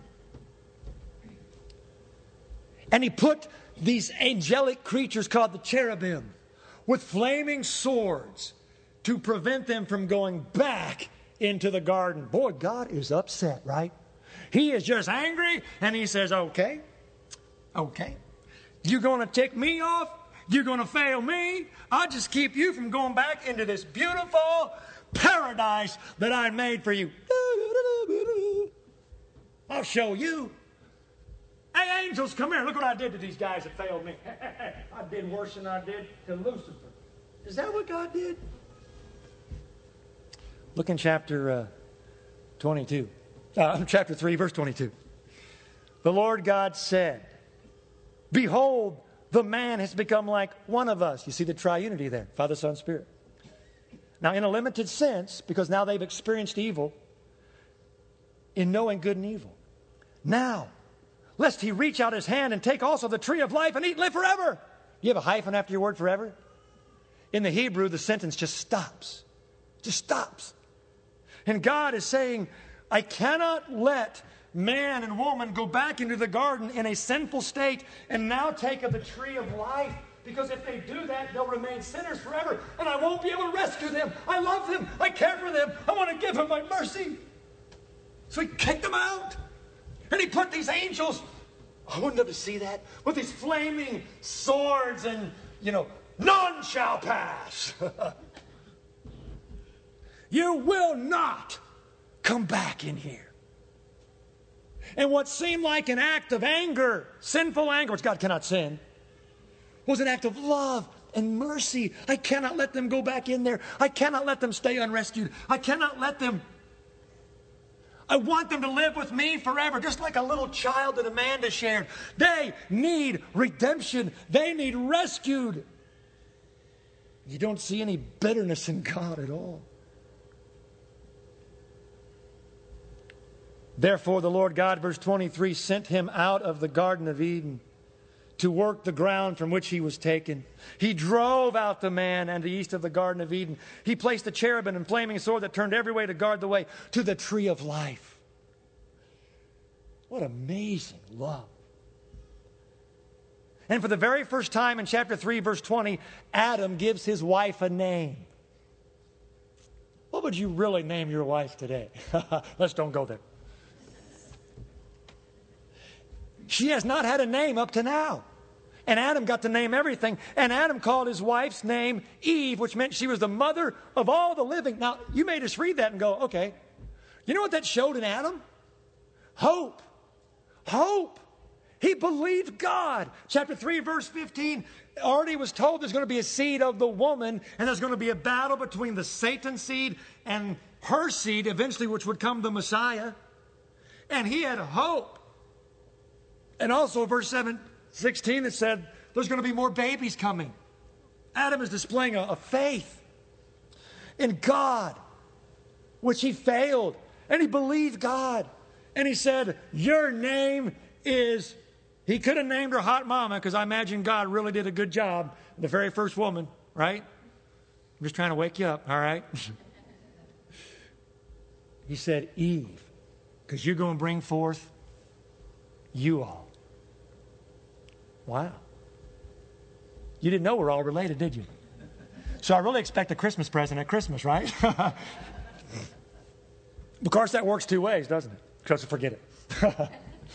And he put these angelic creatures called the cherubim with flaming swords to prevent them from going back into the garden. Boy, God is upset, right? He is just angry, and he says, okay, okay. You're going to tick me off? You're going to fail me? I'll just keep you from going back into this beautiful paradise that I made for you. I'll show you. Hey, angels, come here. Look what I did to these guys that failed me. I did worse than I did to Lucifer. Is that what God did? Look in chapter uh, twenty-two. Uh, chapter three, verse twenty-two. The Lord God said, behold, the man has become like one of us. You see the triunity there, Father, Son, Spirit. Now, in a limited sense, because now they've experienced evil, in knowing good and evil. Now, lest he reach out his hand and take also the tree of life and eat and live forever. You have a hyphen after your word forever? In the Hebrew, the sentence just stops. Just stops. And God is saying, I cannot let man and woman go back into the garden in a sinful state and now take of the tree of life. Because if they do that, they'll remain sinners forever. And I won't be able to rescue them. I love them. I care for them. I want to give them my mercy. So he kicked them out. And he put these angels, I wouldn't have to see that, with these flaming swords and, you know, none shall pass. You will not come back in here. And what seemed like an act of anger, sinful anger, which God cannot sin, was an act of love and mercy. I cannot let them go back in there. I cannot let them stay unrescued. I cannot let them. I want them to live with me forever, just like a little child that Amanda shared. They need redemption. They need rescued. You don't see any bitterness in God at all. Therefore, the Lord God, verse twenty-three, sent him out of the Garden of Eden to work the ground from which he was taken. He drove out the man and the east of the Garden of Eden. He placed the cherubim and flaming sword that turned every way to guard the way to the tree of life. What amazing love. And for the very first time in chapter three, verse twenty, Adam gives his wife a name. What would you really name your wife today? Let's don't go there. She has not had a name up to now. And Adam got to name everything. And Adam called his wife's name Eve, which meant she was the mother of all the living. Now, you may just read that and go, okay. You know what that showed in Adam? Hope. Hope. He believed God. Chapter three, verse fifteen, already was told there's going to be a seed of the woman, and there's going to be a battle between the Satan seed and her seed, eventually, which would come the Messiah. And he had hope. And also, verse seven, sixteen, it said there's going to be more babies coming. Adam is displaying a, a faith in God, which he failed. And he believed God. And he said, your name is... He could have named her Hot Mama, because I imagine God really did a good job. The very first woman, right? I'm just trying to wake you up, all right? He said, Eve, because you're going to bring forth you all. Wow. You didn't know we're all related, did you? So I really expect a Christmas present at Christmas, right? Of course, that works two ways, doesn't it? Because forget it.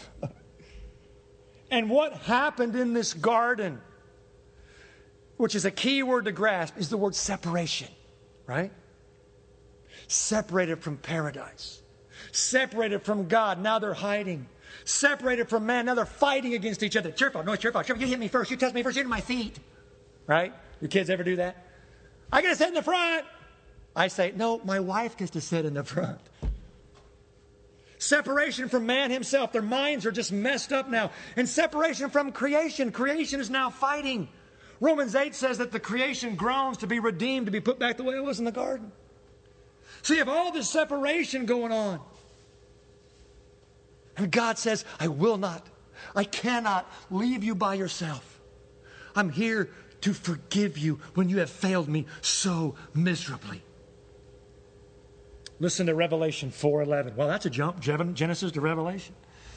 And what happened in this garden, which is a key word to grasp, is the word separation, right? Separated from paradise. Separated from God. Now they're hiding. Separated from man. Now they're fighting against each other. It's your fault. No, it's your fault. You hit me first. You touched me first. You hit my feet. Right? Your kids ever do that? I get to sit in the front. I say, no, my wife gets to sit in the front. Separation from man himself. Their minds are just messed up now. And separation from creation. Creation is now fighting. Romans eight says that the creation groans to be redeemed, to be put back the way it was in the garden. So you have all this separation going on. And God says, I will not, I cannot leave you by yourself. I'm here to forgive you when you have failed me so miserably. Listen to Revelation four eleven. Well, that's a jump, Genesis to Revelation.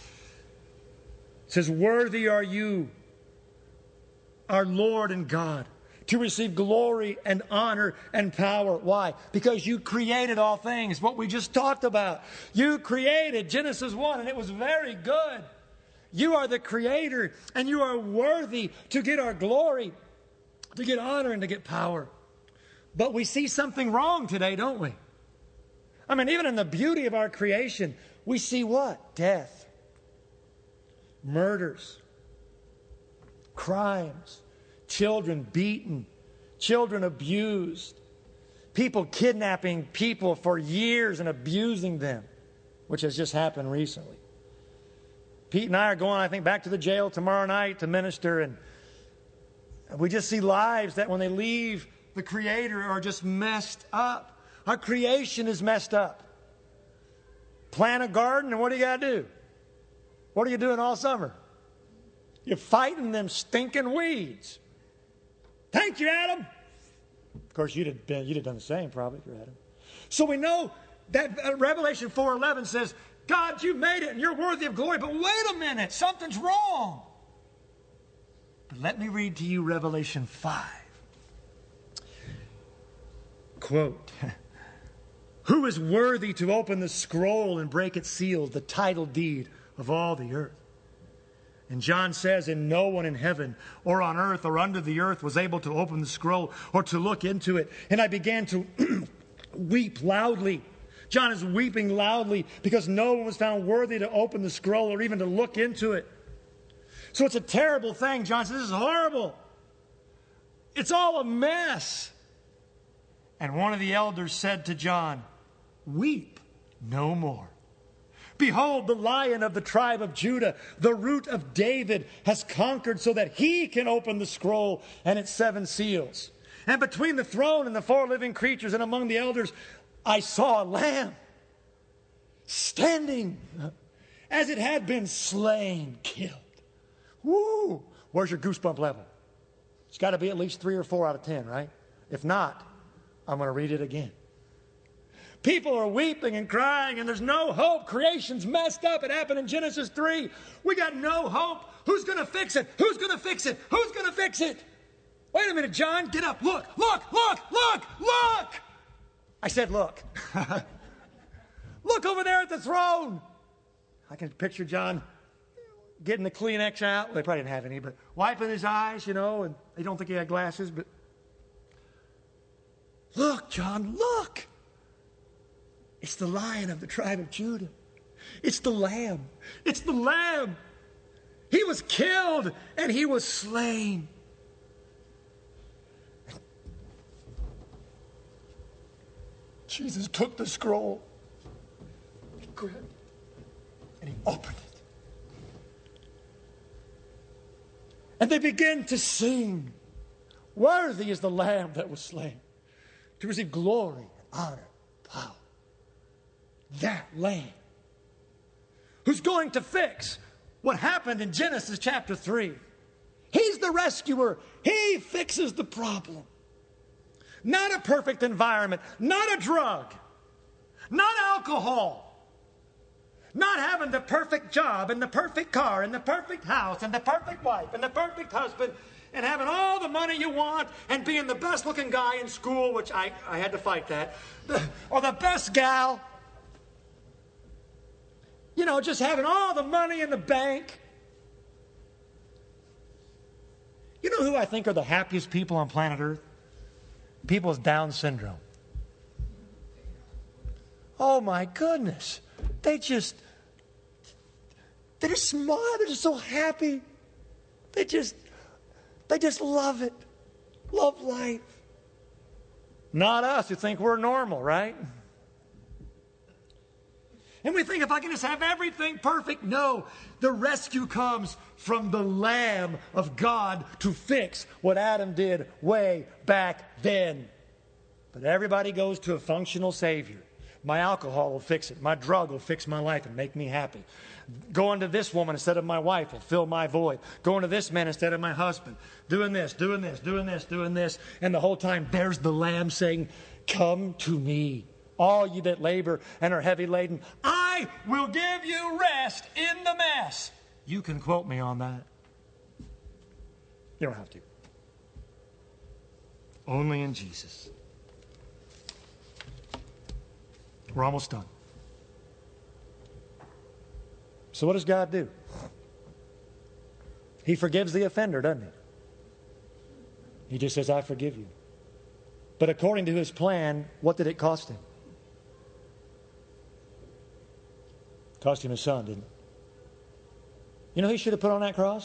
It says, worthy are you, our Lord and God, to receive glory and honor and power. Why? Because you created all things, what we just talked about. You created Genesis one, and it was very good. You are the creator, and you are worthy to get our glory, to get honor, and to get power. But we see something wrong today, don't we? I mean, even in the beauty of our creation, we see what? Death, murders, crimes, children beaten, children abused, people kidnapping people for years and abusing them, which has just happened recently. Pete and I are going, I think, back to the jail tomorrow night to minister, and we just see lives that when they leave the Creator are just messed up. Our creation is messed up. Plant a garden, and what do you got to do? What are you doing all summer? You're fighting them stinking weeds. Thank you, Adam. Of course, you'd have, been, you'd have done the same probably if you're Adam. So we know that Revelation four eleven says, God, you made it and you're worthy of glory. But wait a minute, something's wrong. But let me read to you Revelation five. Quote, who is worthy to open the scroll and break its seals, the title deed of all the earth? And John says, and no one in heaven or on earth or under the earth was able to open the scroll or to look into it. And I began to weep loudly. John is weeping loudly because no one was found worthy to open the scroll or even to look into it. So it's a terrible thing. John says, this is horrible. It's all a mess. And one of the elders said to John, weep no more. Behold, the Lion of the tribe of Judah, the Root of David, has conquered so that he can open the scroll and its seven seals. And between the throne and the four living creatures and among the elders, I saw a lamb standing as it had been slain, killed. Woo! Where's your goosebump level? It's got to be at least three or four out of ten, right? If not, I'm going to read it again. People are weeping and crying, and there's no hope. Creation's messed up. It happened in Genesis three. We got no hope. Who's going to fix it? Who's going to fix it? Who's going to fix it? Wait a minute, John. Get up. Look, look, look, look, look. I said, look. Look over there at the throne. I can picture John getting the Kleenex out. Well, they probably didn't have any, but wiping his eyes, you know, and I don't think he had glasses, but look, John, look. It's the Lion of the tribe of Judah. It's the Lamb. It's the Lamb. He was killed and he was slain. Jesus took the scroll, he grabbed it, and he opened it. And they began to sing, worthy is the Lamb that was slain to receive glory, honor, power. That Lamb who's going to fix what happened in Genesis chapter three. He's the rescuer. He fixes the problem. Not a perfect environment, not a drug, not alcohol, not having the perfect job and the perfect car and the perfect house and the perfect wife and the perfect husband and having all the money you want and being the best looking guy in school, which I, I had to fight that, the, or the best gal. You know, just having all the money in the bank. You know who I think are the happiest people on planet Earth? People with Down syndrome. Oh my goodness. They just, they just smile. They're just so happy. They just, they just love it. Love life. Not us who think we're normal, right? And we think, if I can just have everything perfect. No, the rescue comes from the Lamb of God to fix what Adam did way back then. But everybody goes to a functional Savior. My alcohol will fix it. My drug will fix my life and make me happy. Going to this woman instead of my wife will fill my void. Going to this man instead of my husband. Doing this, doing this, doing this, doing this. And the whole time there's the Lamb saying, come to me, all you that labor and are heavy laden. I will give you rest in the mess. You can quote me on that. You don't have to. Only in Jesus. We're almost done. So what does God do? He forgives the offender, doesn't he? He just says, I forgive you. But according to his plan, what did it cost him? It cost him his son, didn't it? You know who he should have put on that cross?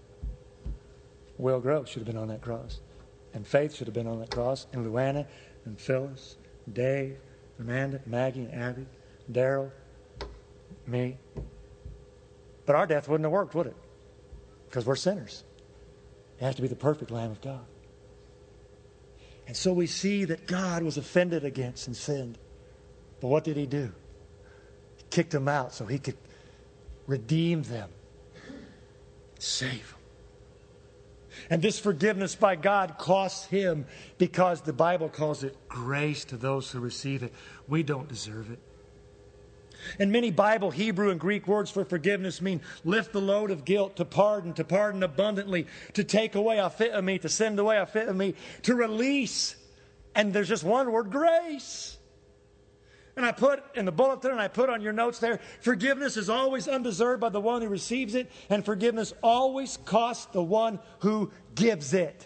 Will Grove should have been on that cross. And Faith should have been on that cross. And Luana and Phyllis, Dave, Amanda, Maggie, and Abby, Daryl, me. But our death wouldn't have worked, would it? Because we're sinners. It has to be the perfect Lamb of God. And so we see that God was offended against and sinned. But what did he do? He kicked them out so he could redeem them, save them. And this forgiveness by God costs him, because the Bible calls it grace to those who receive it. We don't deserve it. And many Bible, Hebrew, and Greek words for forgiveness mean lift the load of guilt, to pardon, to pardon abundantly, to take away a fit of me, to send away a fit of me, to release. And there's just one word, grace. And I put in the bulletin, and I put on your notes there, forgiveness is always undeserved by the one who receives it, and forgiveness always costs the one who gives it.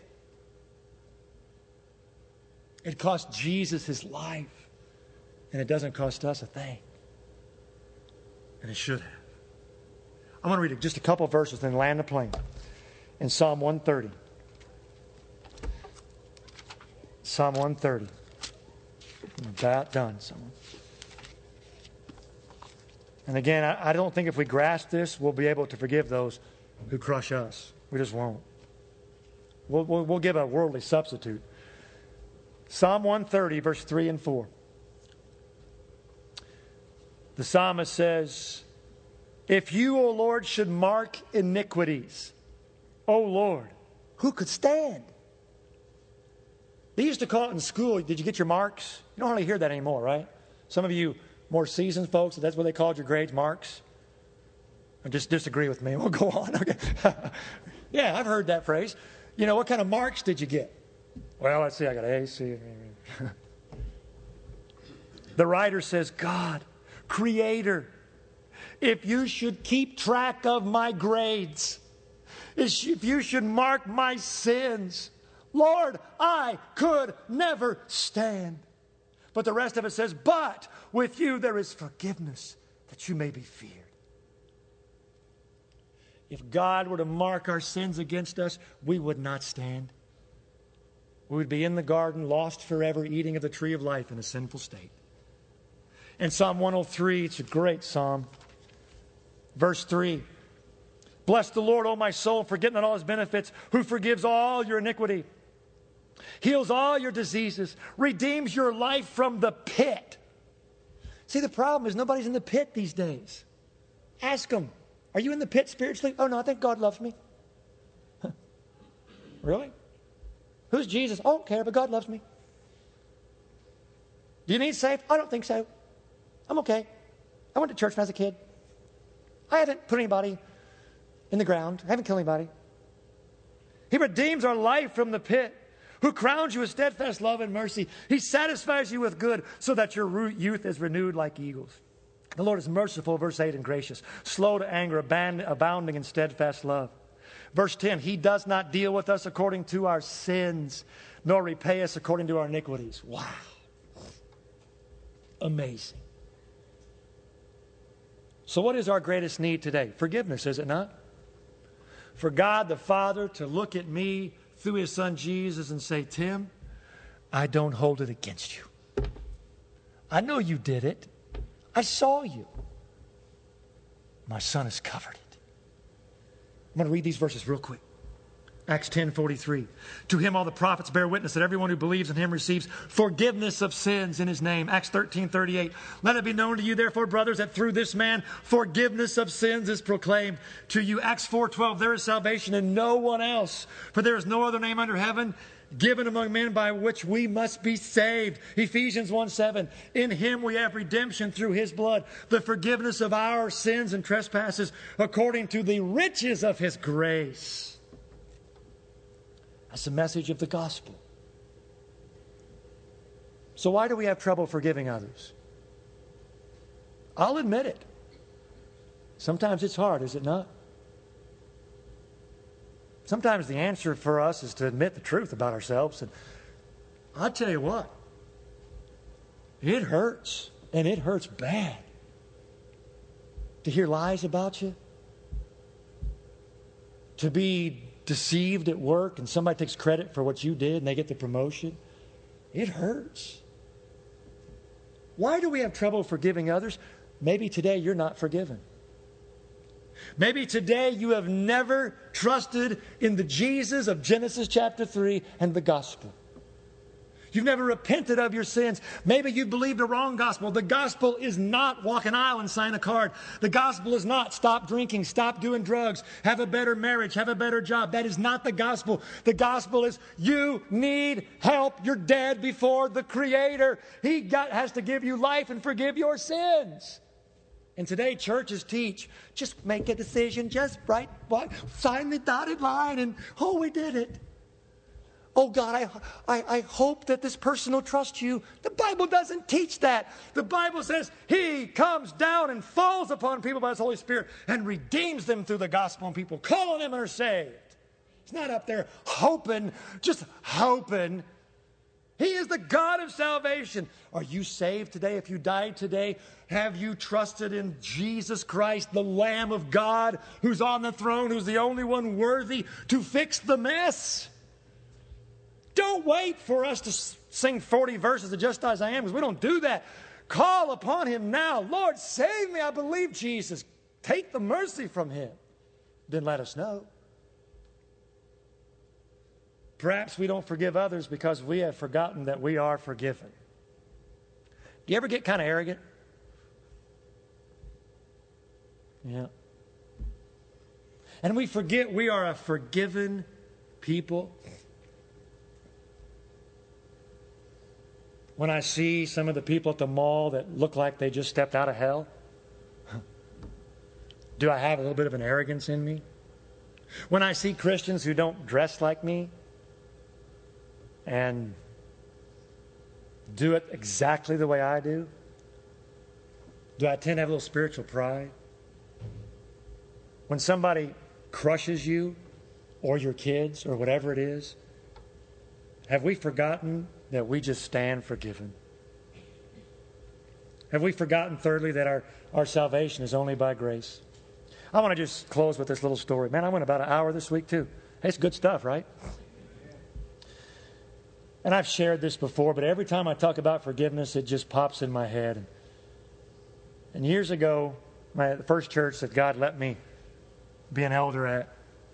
It cost Jesus his life, and it doesn't cost us a thing. And it should have. I'm going to read just a couple verses, then land the plane. In Psalm one thirty. Psalm one thirty. I'm about done, someone. And again, I, I don't think if we grasp this, we'll be able to forgive those who crush us. We just won't. We'll, we'll, we'll give a worldly substitute. Psalm one thirty, verse three and four. The psalmist says, if you, O Lord, should mark iniquities, O Lord, who could stand? They used to call it in school, did you get your marks? You don't hardly hear that anymore, right? Some of you more seasoned folks, that's what they called your grades, marks. Or just disagree with me. We'll go on. Okay. Yeah, I've heard that phrase. You know, what kind of marks did you get? Well, let's see, I got A, C. The writer says, God, Creator, if you should keep track of my grades, if you should mark my sins, Lord, I could never stand. But the rest of it says, but with you there is forgiveness, that you may be feared. If God were to mark our sins against us, we would not stand. We would be in the garden, lost forever, eating of the tree of life in a sinful state. In Psalm one oh three, it's a great psalm. Verse three. Bless the Lord, O my soul, forgetting not all his benefits, who forgives all your iniquity, heals all your diseases, redeems your life from the pit. See, the problem is nobody's in the pit these days. Ask them, are you in the pit spiritually? Oh, no, I think God loves me. Huh. Really? Who's Jesus? I don't care, but God loves me. Do you need saved? I don't think so. I'm okay. I went to church when I was a kid. I haven't put anybody in the ground. I haven't killed anybody. He redeems our life from the pit, who crowns you with steadfast love and mercy. He satisfies you with good, so that your youth is renewed like eagles. The Lord is merciful, verse eight, and gracious, slow to anger, abounding in steadfast love. Verse ten, he does not deal with us according to our sins, nor repay us according to our iniquities. Wow. Amazing. So what is our greatest need today? Forgiveness, is it not? For God the Father to look at me through his Son Jesus and say, Tim, I don't hold it against you. I know you did it. I saw you. My Son has covered it. I'm going to read these verses real quick. Acts ten forty-three. To him all the prophets bear witness that everyone who believes in him receives forgiveness of sins in his name. Acts thirteen thirty-eight. Let it be known to you, therefore, brothers, that through this man forgiveness of sins is proclaimed to you. Acts four twelve. There is salvation in no one else, for there is no other name under heaven given among men by which we must be saved. Ephesians one seven. In him we have redemption through his blood, the forgiveness of our sins and trespasses, according to the riches of his grace. That's the message of the gospel. So why do we have trouble forgiving others? I'll admit it. Sometimes it's hard, is it not? Sometimes the answer for us is to admit the truth about ourselves. And I'll tell you what, it hurts, and it hurts bad to hear lies about you, to be deceived at work and somebody takes credit for what you did and they get the promotion. It hurts. Why do we have trouble forgiving others? Maybe today you're not forgiven. Maybe today you have never trusted in the Jesus of Genesis chapter three and the gospel. You've never repented of your sins. Maybe you believed the wrong gospel. The gospel is not walk an aisle and sign a card. The gospel is not stop drinking, stop doing drugs, have a better marriage, have a better job. That is not the gospel. The gospel is you need help. You're dead before the Creator. He got, has to give you life and forgive your sins. And today churches teach, just make a decision, just write, sign the dotted line, and oh, we did it. Oh, God, I, I, I hope that this person will trust you. The Bible doesn't teach that. The Bible says He comes down and falls upon people by His Holy Spirit and redeems them through the gospel, and people call on Him and are saved. He's not up there hoping, just hoping. He is the God of salvation. Are you saved today? If you died today, have you trusted in Jesus Christ, the Lamb of God, who's on the throne, who's the only one worthy to fix the mess? Don't wait for us to sing forty verses of Just As I Am, because we don't do that. Call upon Him now. Lord, save me. I believe Jesus. Take the mercy from Him. Then let us know. Perhaps we don't forgive others because we have forgotten that we are forgiven. Do you ever get kind of arrogant? Yeah. And we forget we are a forgiven people. When I see some of the people at the mall that look like they just stepped out of hell, do I have a little bit of an arrogance in me? When I see Christians who don't dress like me and do it exactly the way I do, do I tend to have a little spiritual pride? When somebody crushes you or your kids or whatever it is, have we forgotten that we just stand forgiven? Have we forgotten, thirdly, that our, our salvation is only by grace? I want to just close with this little story. Man, I went about an hour this week, too. Hey, it's good stuff, right? And I've shared this before, but every time I talk about forgiveness, it just pops in my head. And years ago, my the first church that God let me be an elder at,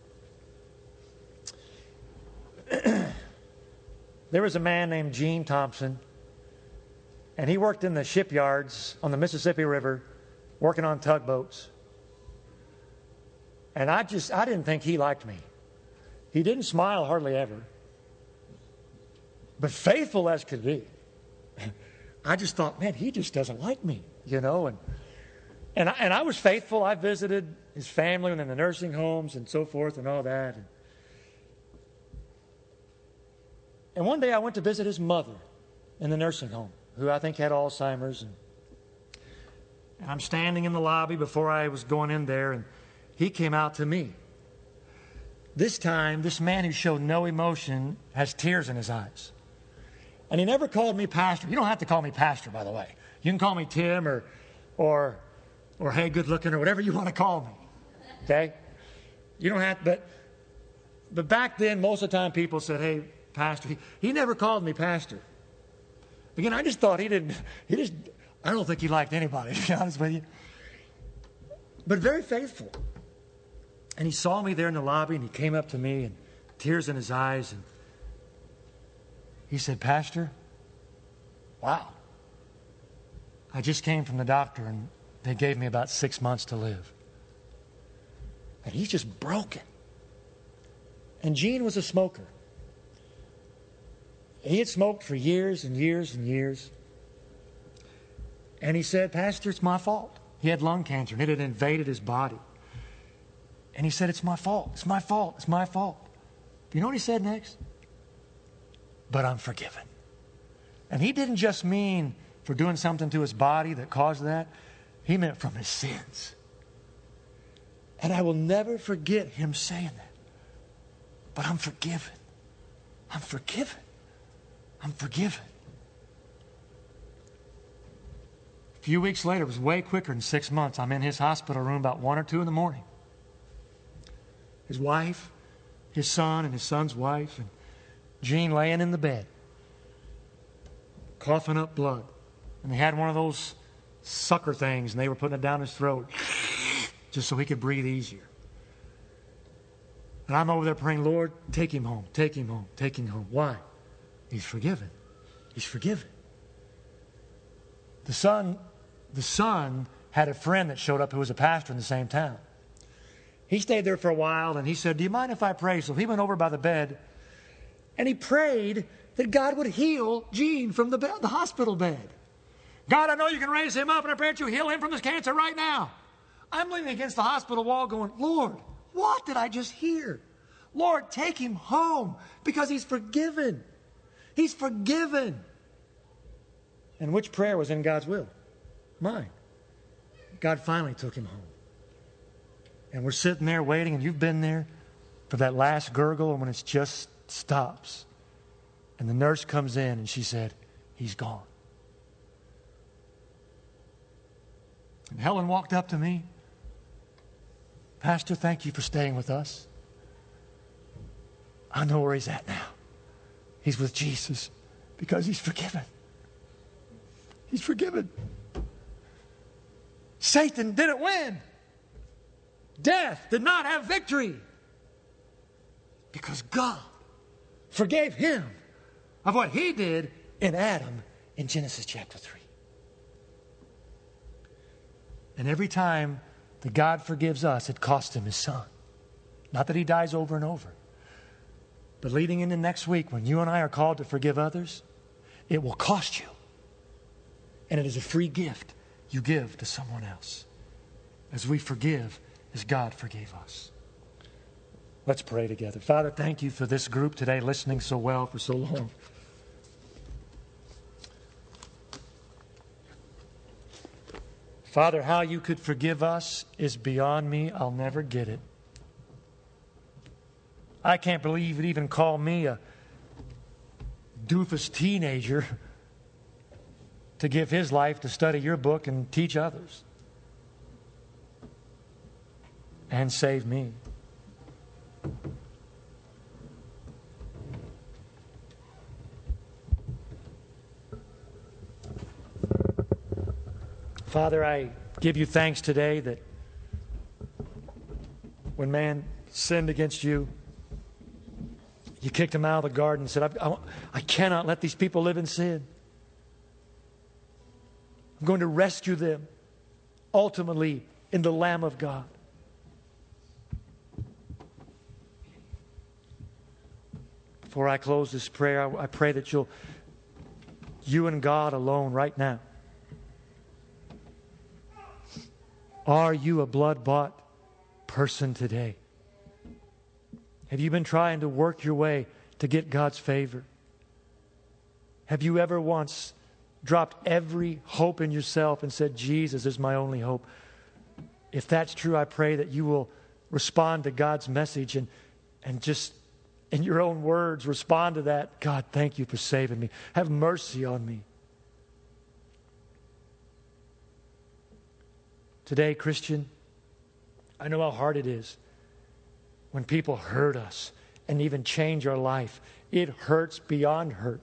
there was a man named Gene Thompson, and he worked in the shipyards on the Mississippi River, working on tugboats. And I just, I didn't think he liked me. He didn't smile hardly ever. But faithful as could be. I just thought, man, he just doesn't like me, you know. And and I, and I was faithful. I visited his family and in the nursing homes and so forth and all that. And, and one day I went to visit his mother in the nursing home, who I think had Alzheimer's. And, and I'm standing in the lobby before I was going in there, and he came out to me. This time, this man who showed no emotion has tears in his eyes. And he never called me pastor. You don't have to call me pastor, by the way. You can call me Tim or, or, or hey, good looking, or whatever you want to call me. Okay? You don't have to, but, but back then, most of the time people said, hey, pastor. He, he never called me pastor. Again, I just thought he didn't, he just, I don't think he liked anybody, to be honest with you. but very faithful. And he saw me there in the lobby, and he came up to me, and tears in his eyes, and he said, "Pastor, wow, I just came from the doctor, and they gave me about six months to live." And he's just broken. And Gene was a smoker. He had smoked for years and years and years. And he said, "Pastor, it's my fault." He had lung cancer, and it had invaded his body. And he said, "It's my fault. It's my fault. It's my fault." You know what he said next? "But I'm forgiven." And he didn't just mean for doing something to his body that caused that. He meant from his sins. And I will never forget him saying that. But I'm forgiven. I'm forgiven. I'm forgiven. A few weeks later, it was way quicker than six months. I'm in his hospital room about one or two in the morning. His wife, his son, and his son's wife, and Gene laying in the bed, coughing up blood. And they had one of those sucker things, and they were putting it down his throat just so he could breathe easier. And I'm over there praying, "Lord, take him home, take him home, take him home." Why? He's forgiven. He's forgiven. The son, the son had a friend that showed up who was a pastor in the same town. He stayed there for a while, and he said, "Do you mind if I pray?" So he went over by the bed, and he prayed that God would heal Gene from the bed, the hospital bed. "God, I know you can raise him up, and I pray that you heal him from this cancer right now." I'm leaning against the hospital wall going, "Lord, what did I just hear? Lord, take him home because he's forgiven. He's forgiven." And which prayer was in God's will? Mine. God finally took him home. And we're sitting there waiting, and you've been there for that last gurgle, and when it just stops. And the nurse comes in, and she said, "He's gone." And Helen walked up to me. "Pastor, thank you for staying with us. I know where he's at now. He's with Jesus because he's forgiven. He's forgiven. Satan didn't win. Death did not have victory because God forgave him of what he did in Adam in Genesis chapter three. And every time that God forgives us, it costs him his son. Not that he dies over and over. But leading into next week, when you and I are called to forgive others, it will cost you. And it is a free gift you give to someone else. As we forgive as God forgave us. Let's pray together. Father, thank you for this group today listening so well for so long. Father, how you could forgive us is beyond me. I'll never get it. I can't believe you'd even call me a doofus teenager to give his life to study your book and teach others. And save me. Father, I give you thanks today that when man sinned against you, you kicked him out of the garden and said, I, I, I cannot let these people live in sin. I'm going to rescue them ultimately in the Lamb of God. Before I close this prayer, I, I pray that you'll, you and God alone right now, are you a blood-bought person today? Have you been trying to work your way to get God's favor? Have you ever once dropped every hope in yourself and said, Jesus is my only hope? If that's true, I pray that you will respond to God's message and, and just in your own words respond to that. God, thank you for saving me. Have mercy on me. Today, Christian, I know how hard it is when people hurt us and even change our life. It hurts beyond hurt.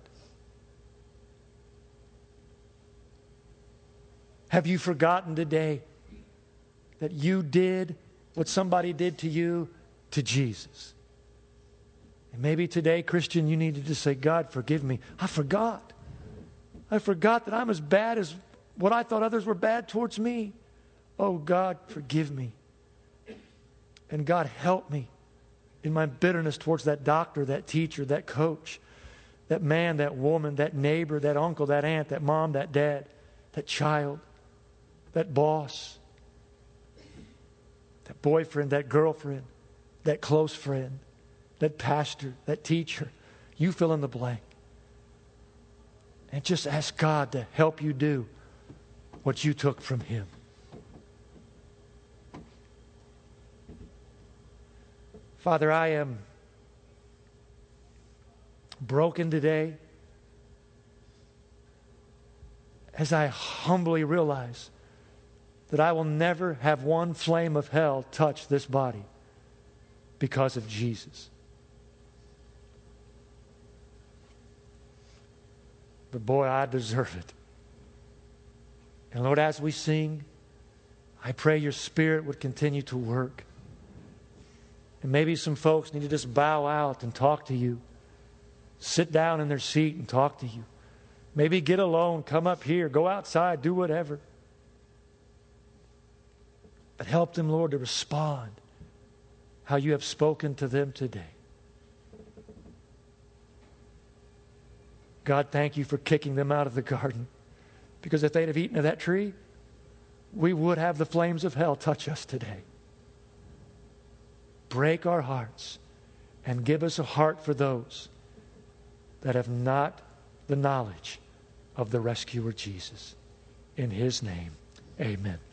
Have you forgotten today that you did what somebody did to you to Jesus. And maybe today, Christian, you needed to say, God, forgive me. I forgot. I forgot that I'm as bad as what I thought others were bad towards me. Oh, God, forgive me. And God, help me in my bitterness towards that doctor, that teacher, that coach, that man, that woman, that neighbor, that uncle, that aunt, that mom, that dad, that child, that boss, that boyfriend, that girlfriend, that close friend, that pastor, that teacher. You fill in the blank. And just ask God to help you do what you took from Him. Father, I am broken today as I humbly realize that I will never have one flame of hell touch this body because of Jesus. But boy, I deserve it. And Lord, as we sing, I pray your Spirit would continue to work. And maybe some folks need to just bow out and talk to you. Sit down in their seat and talk to you. Maybe get alone, come up here, go outside, do whatever. But help them, Lord, to respond how you have spoken to them today. God, thank you for kicking them out of the garden. Because if they'd have eaten of that tree, we would have the flames of hell touch us today. Break our hearts and give us a heart for those that have not the knowledge of the rescuer Jesus. In His name, amen.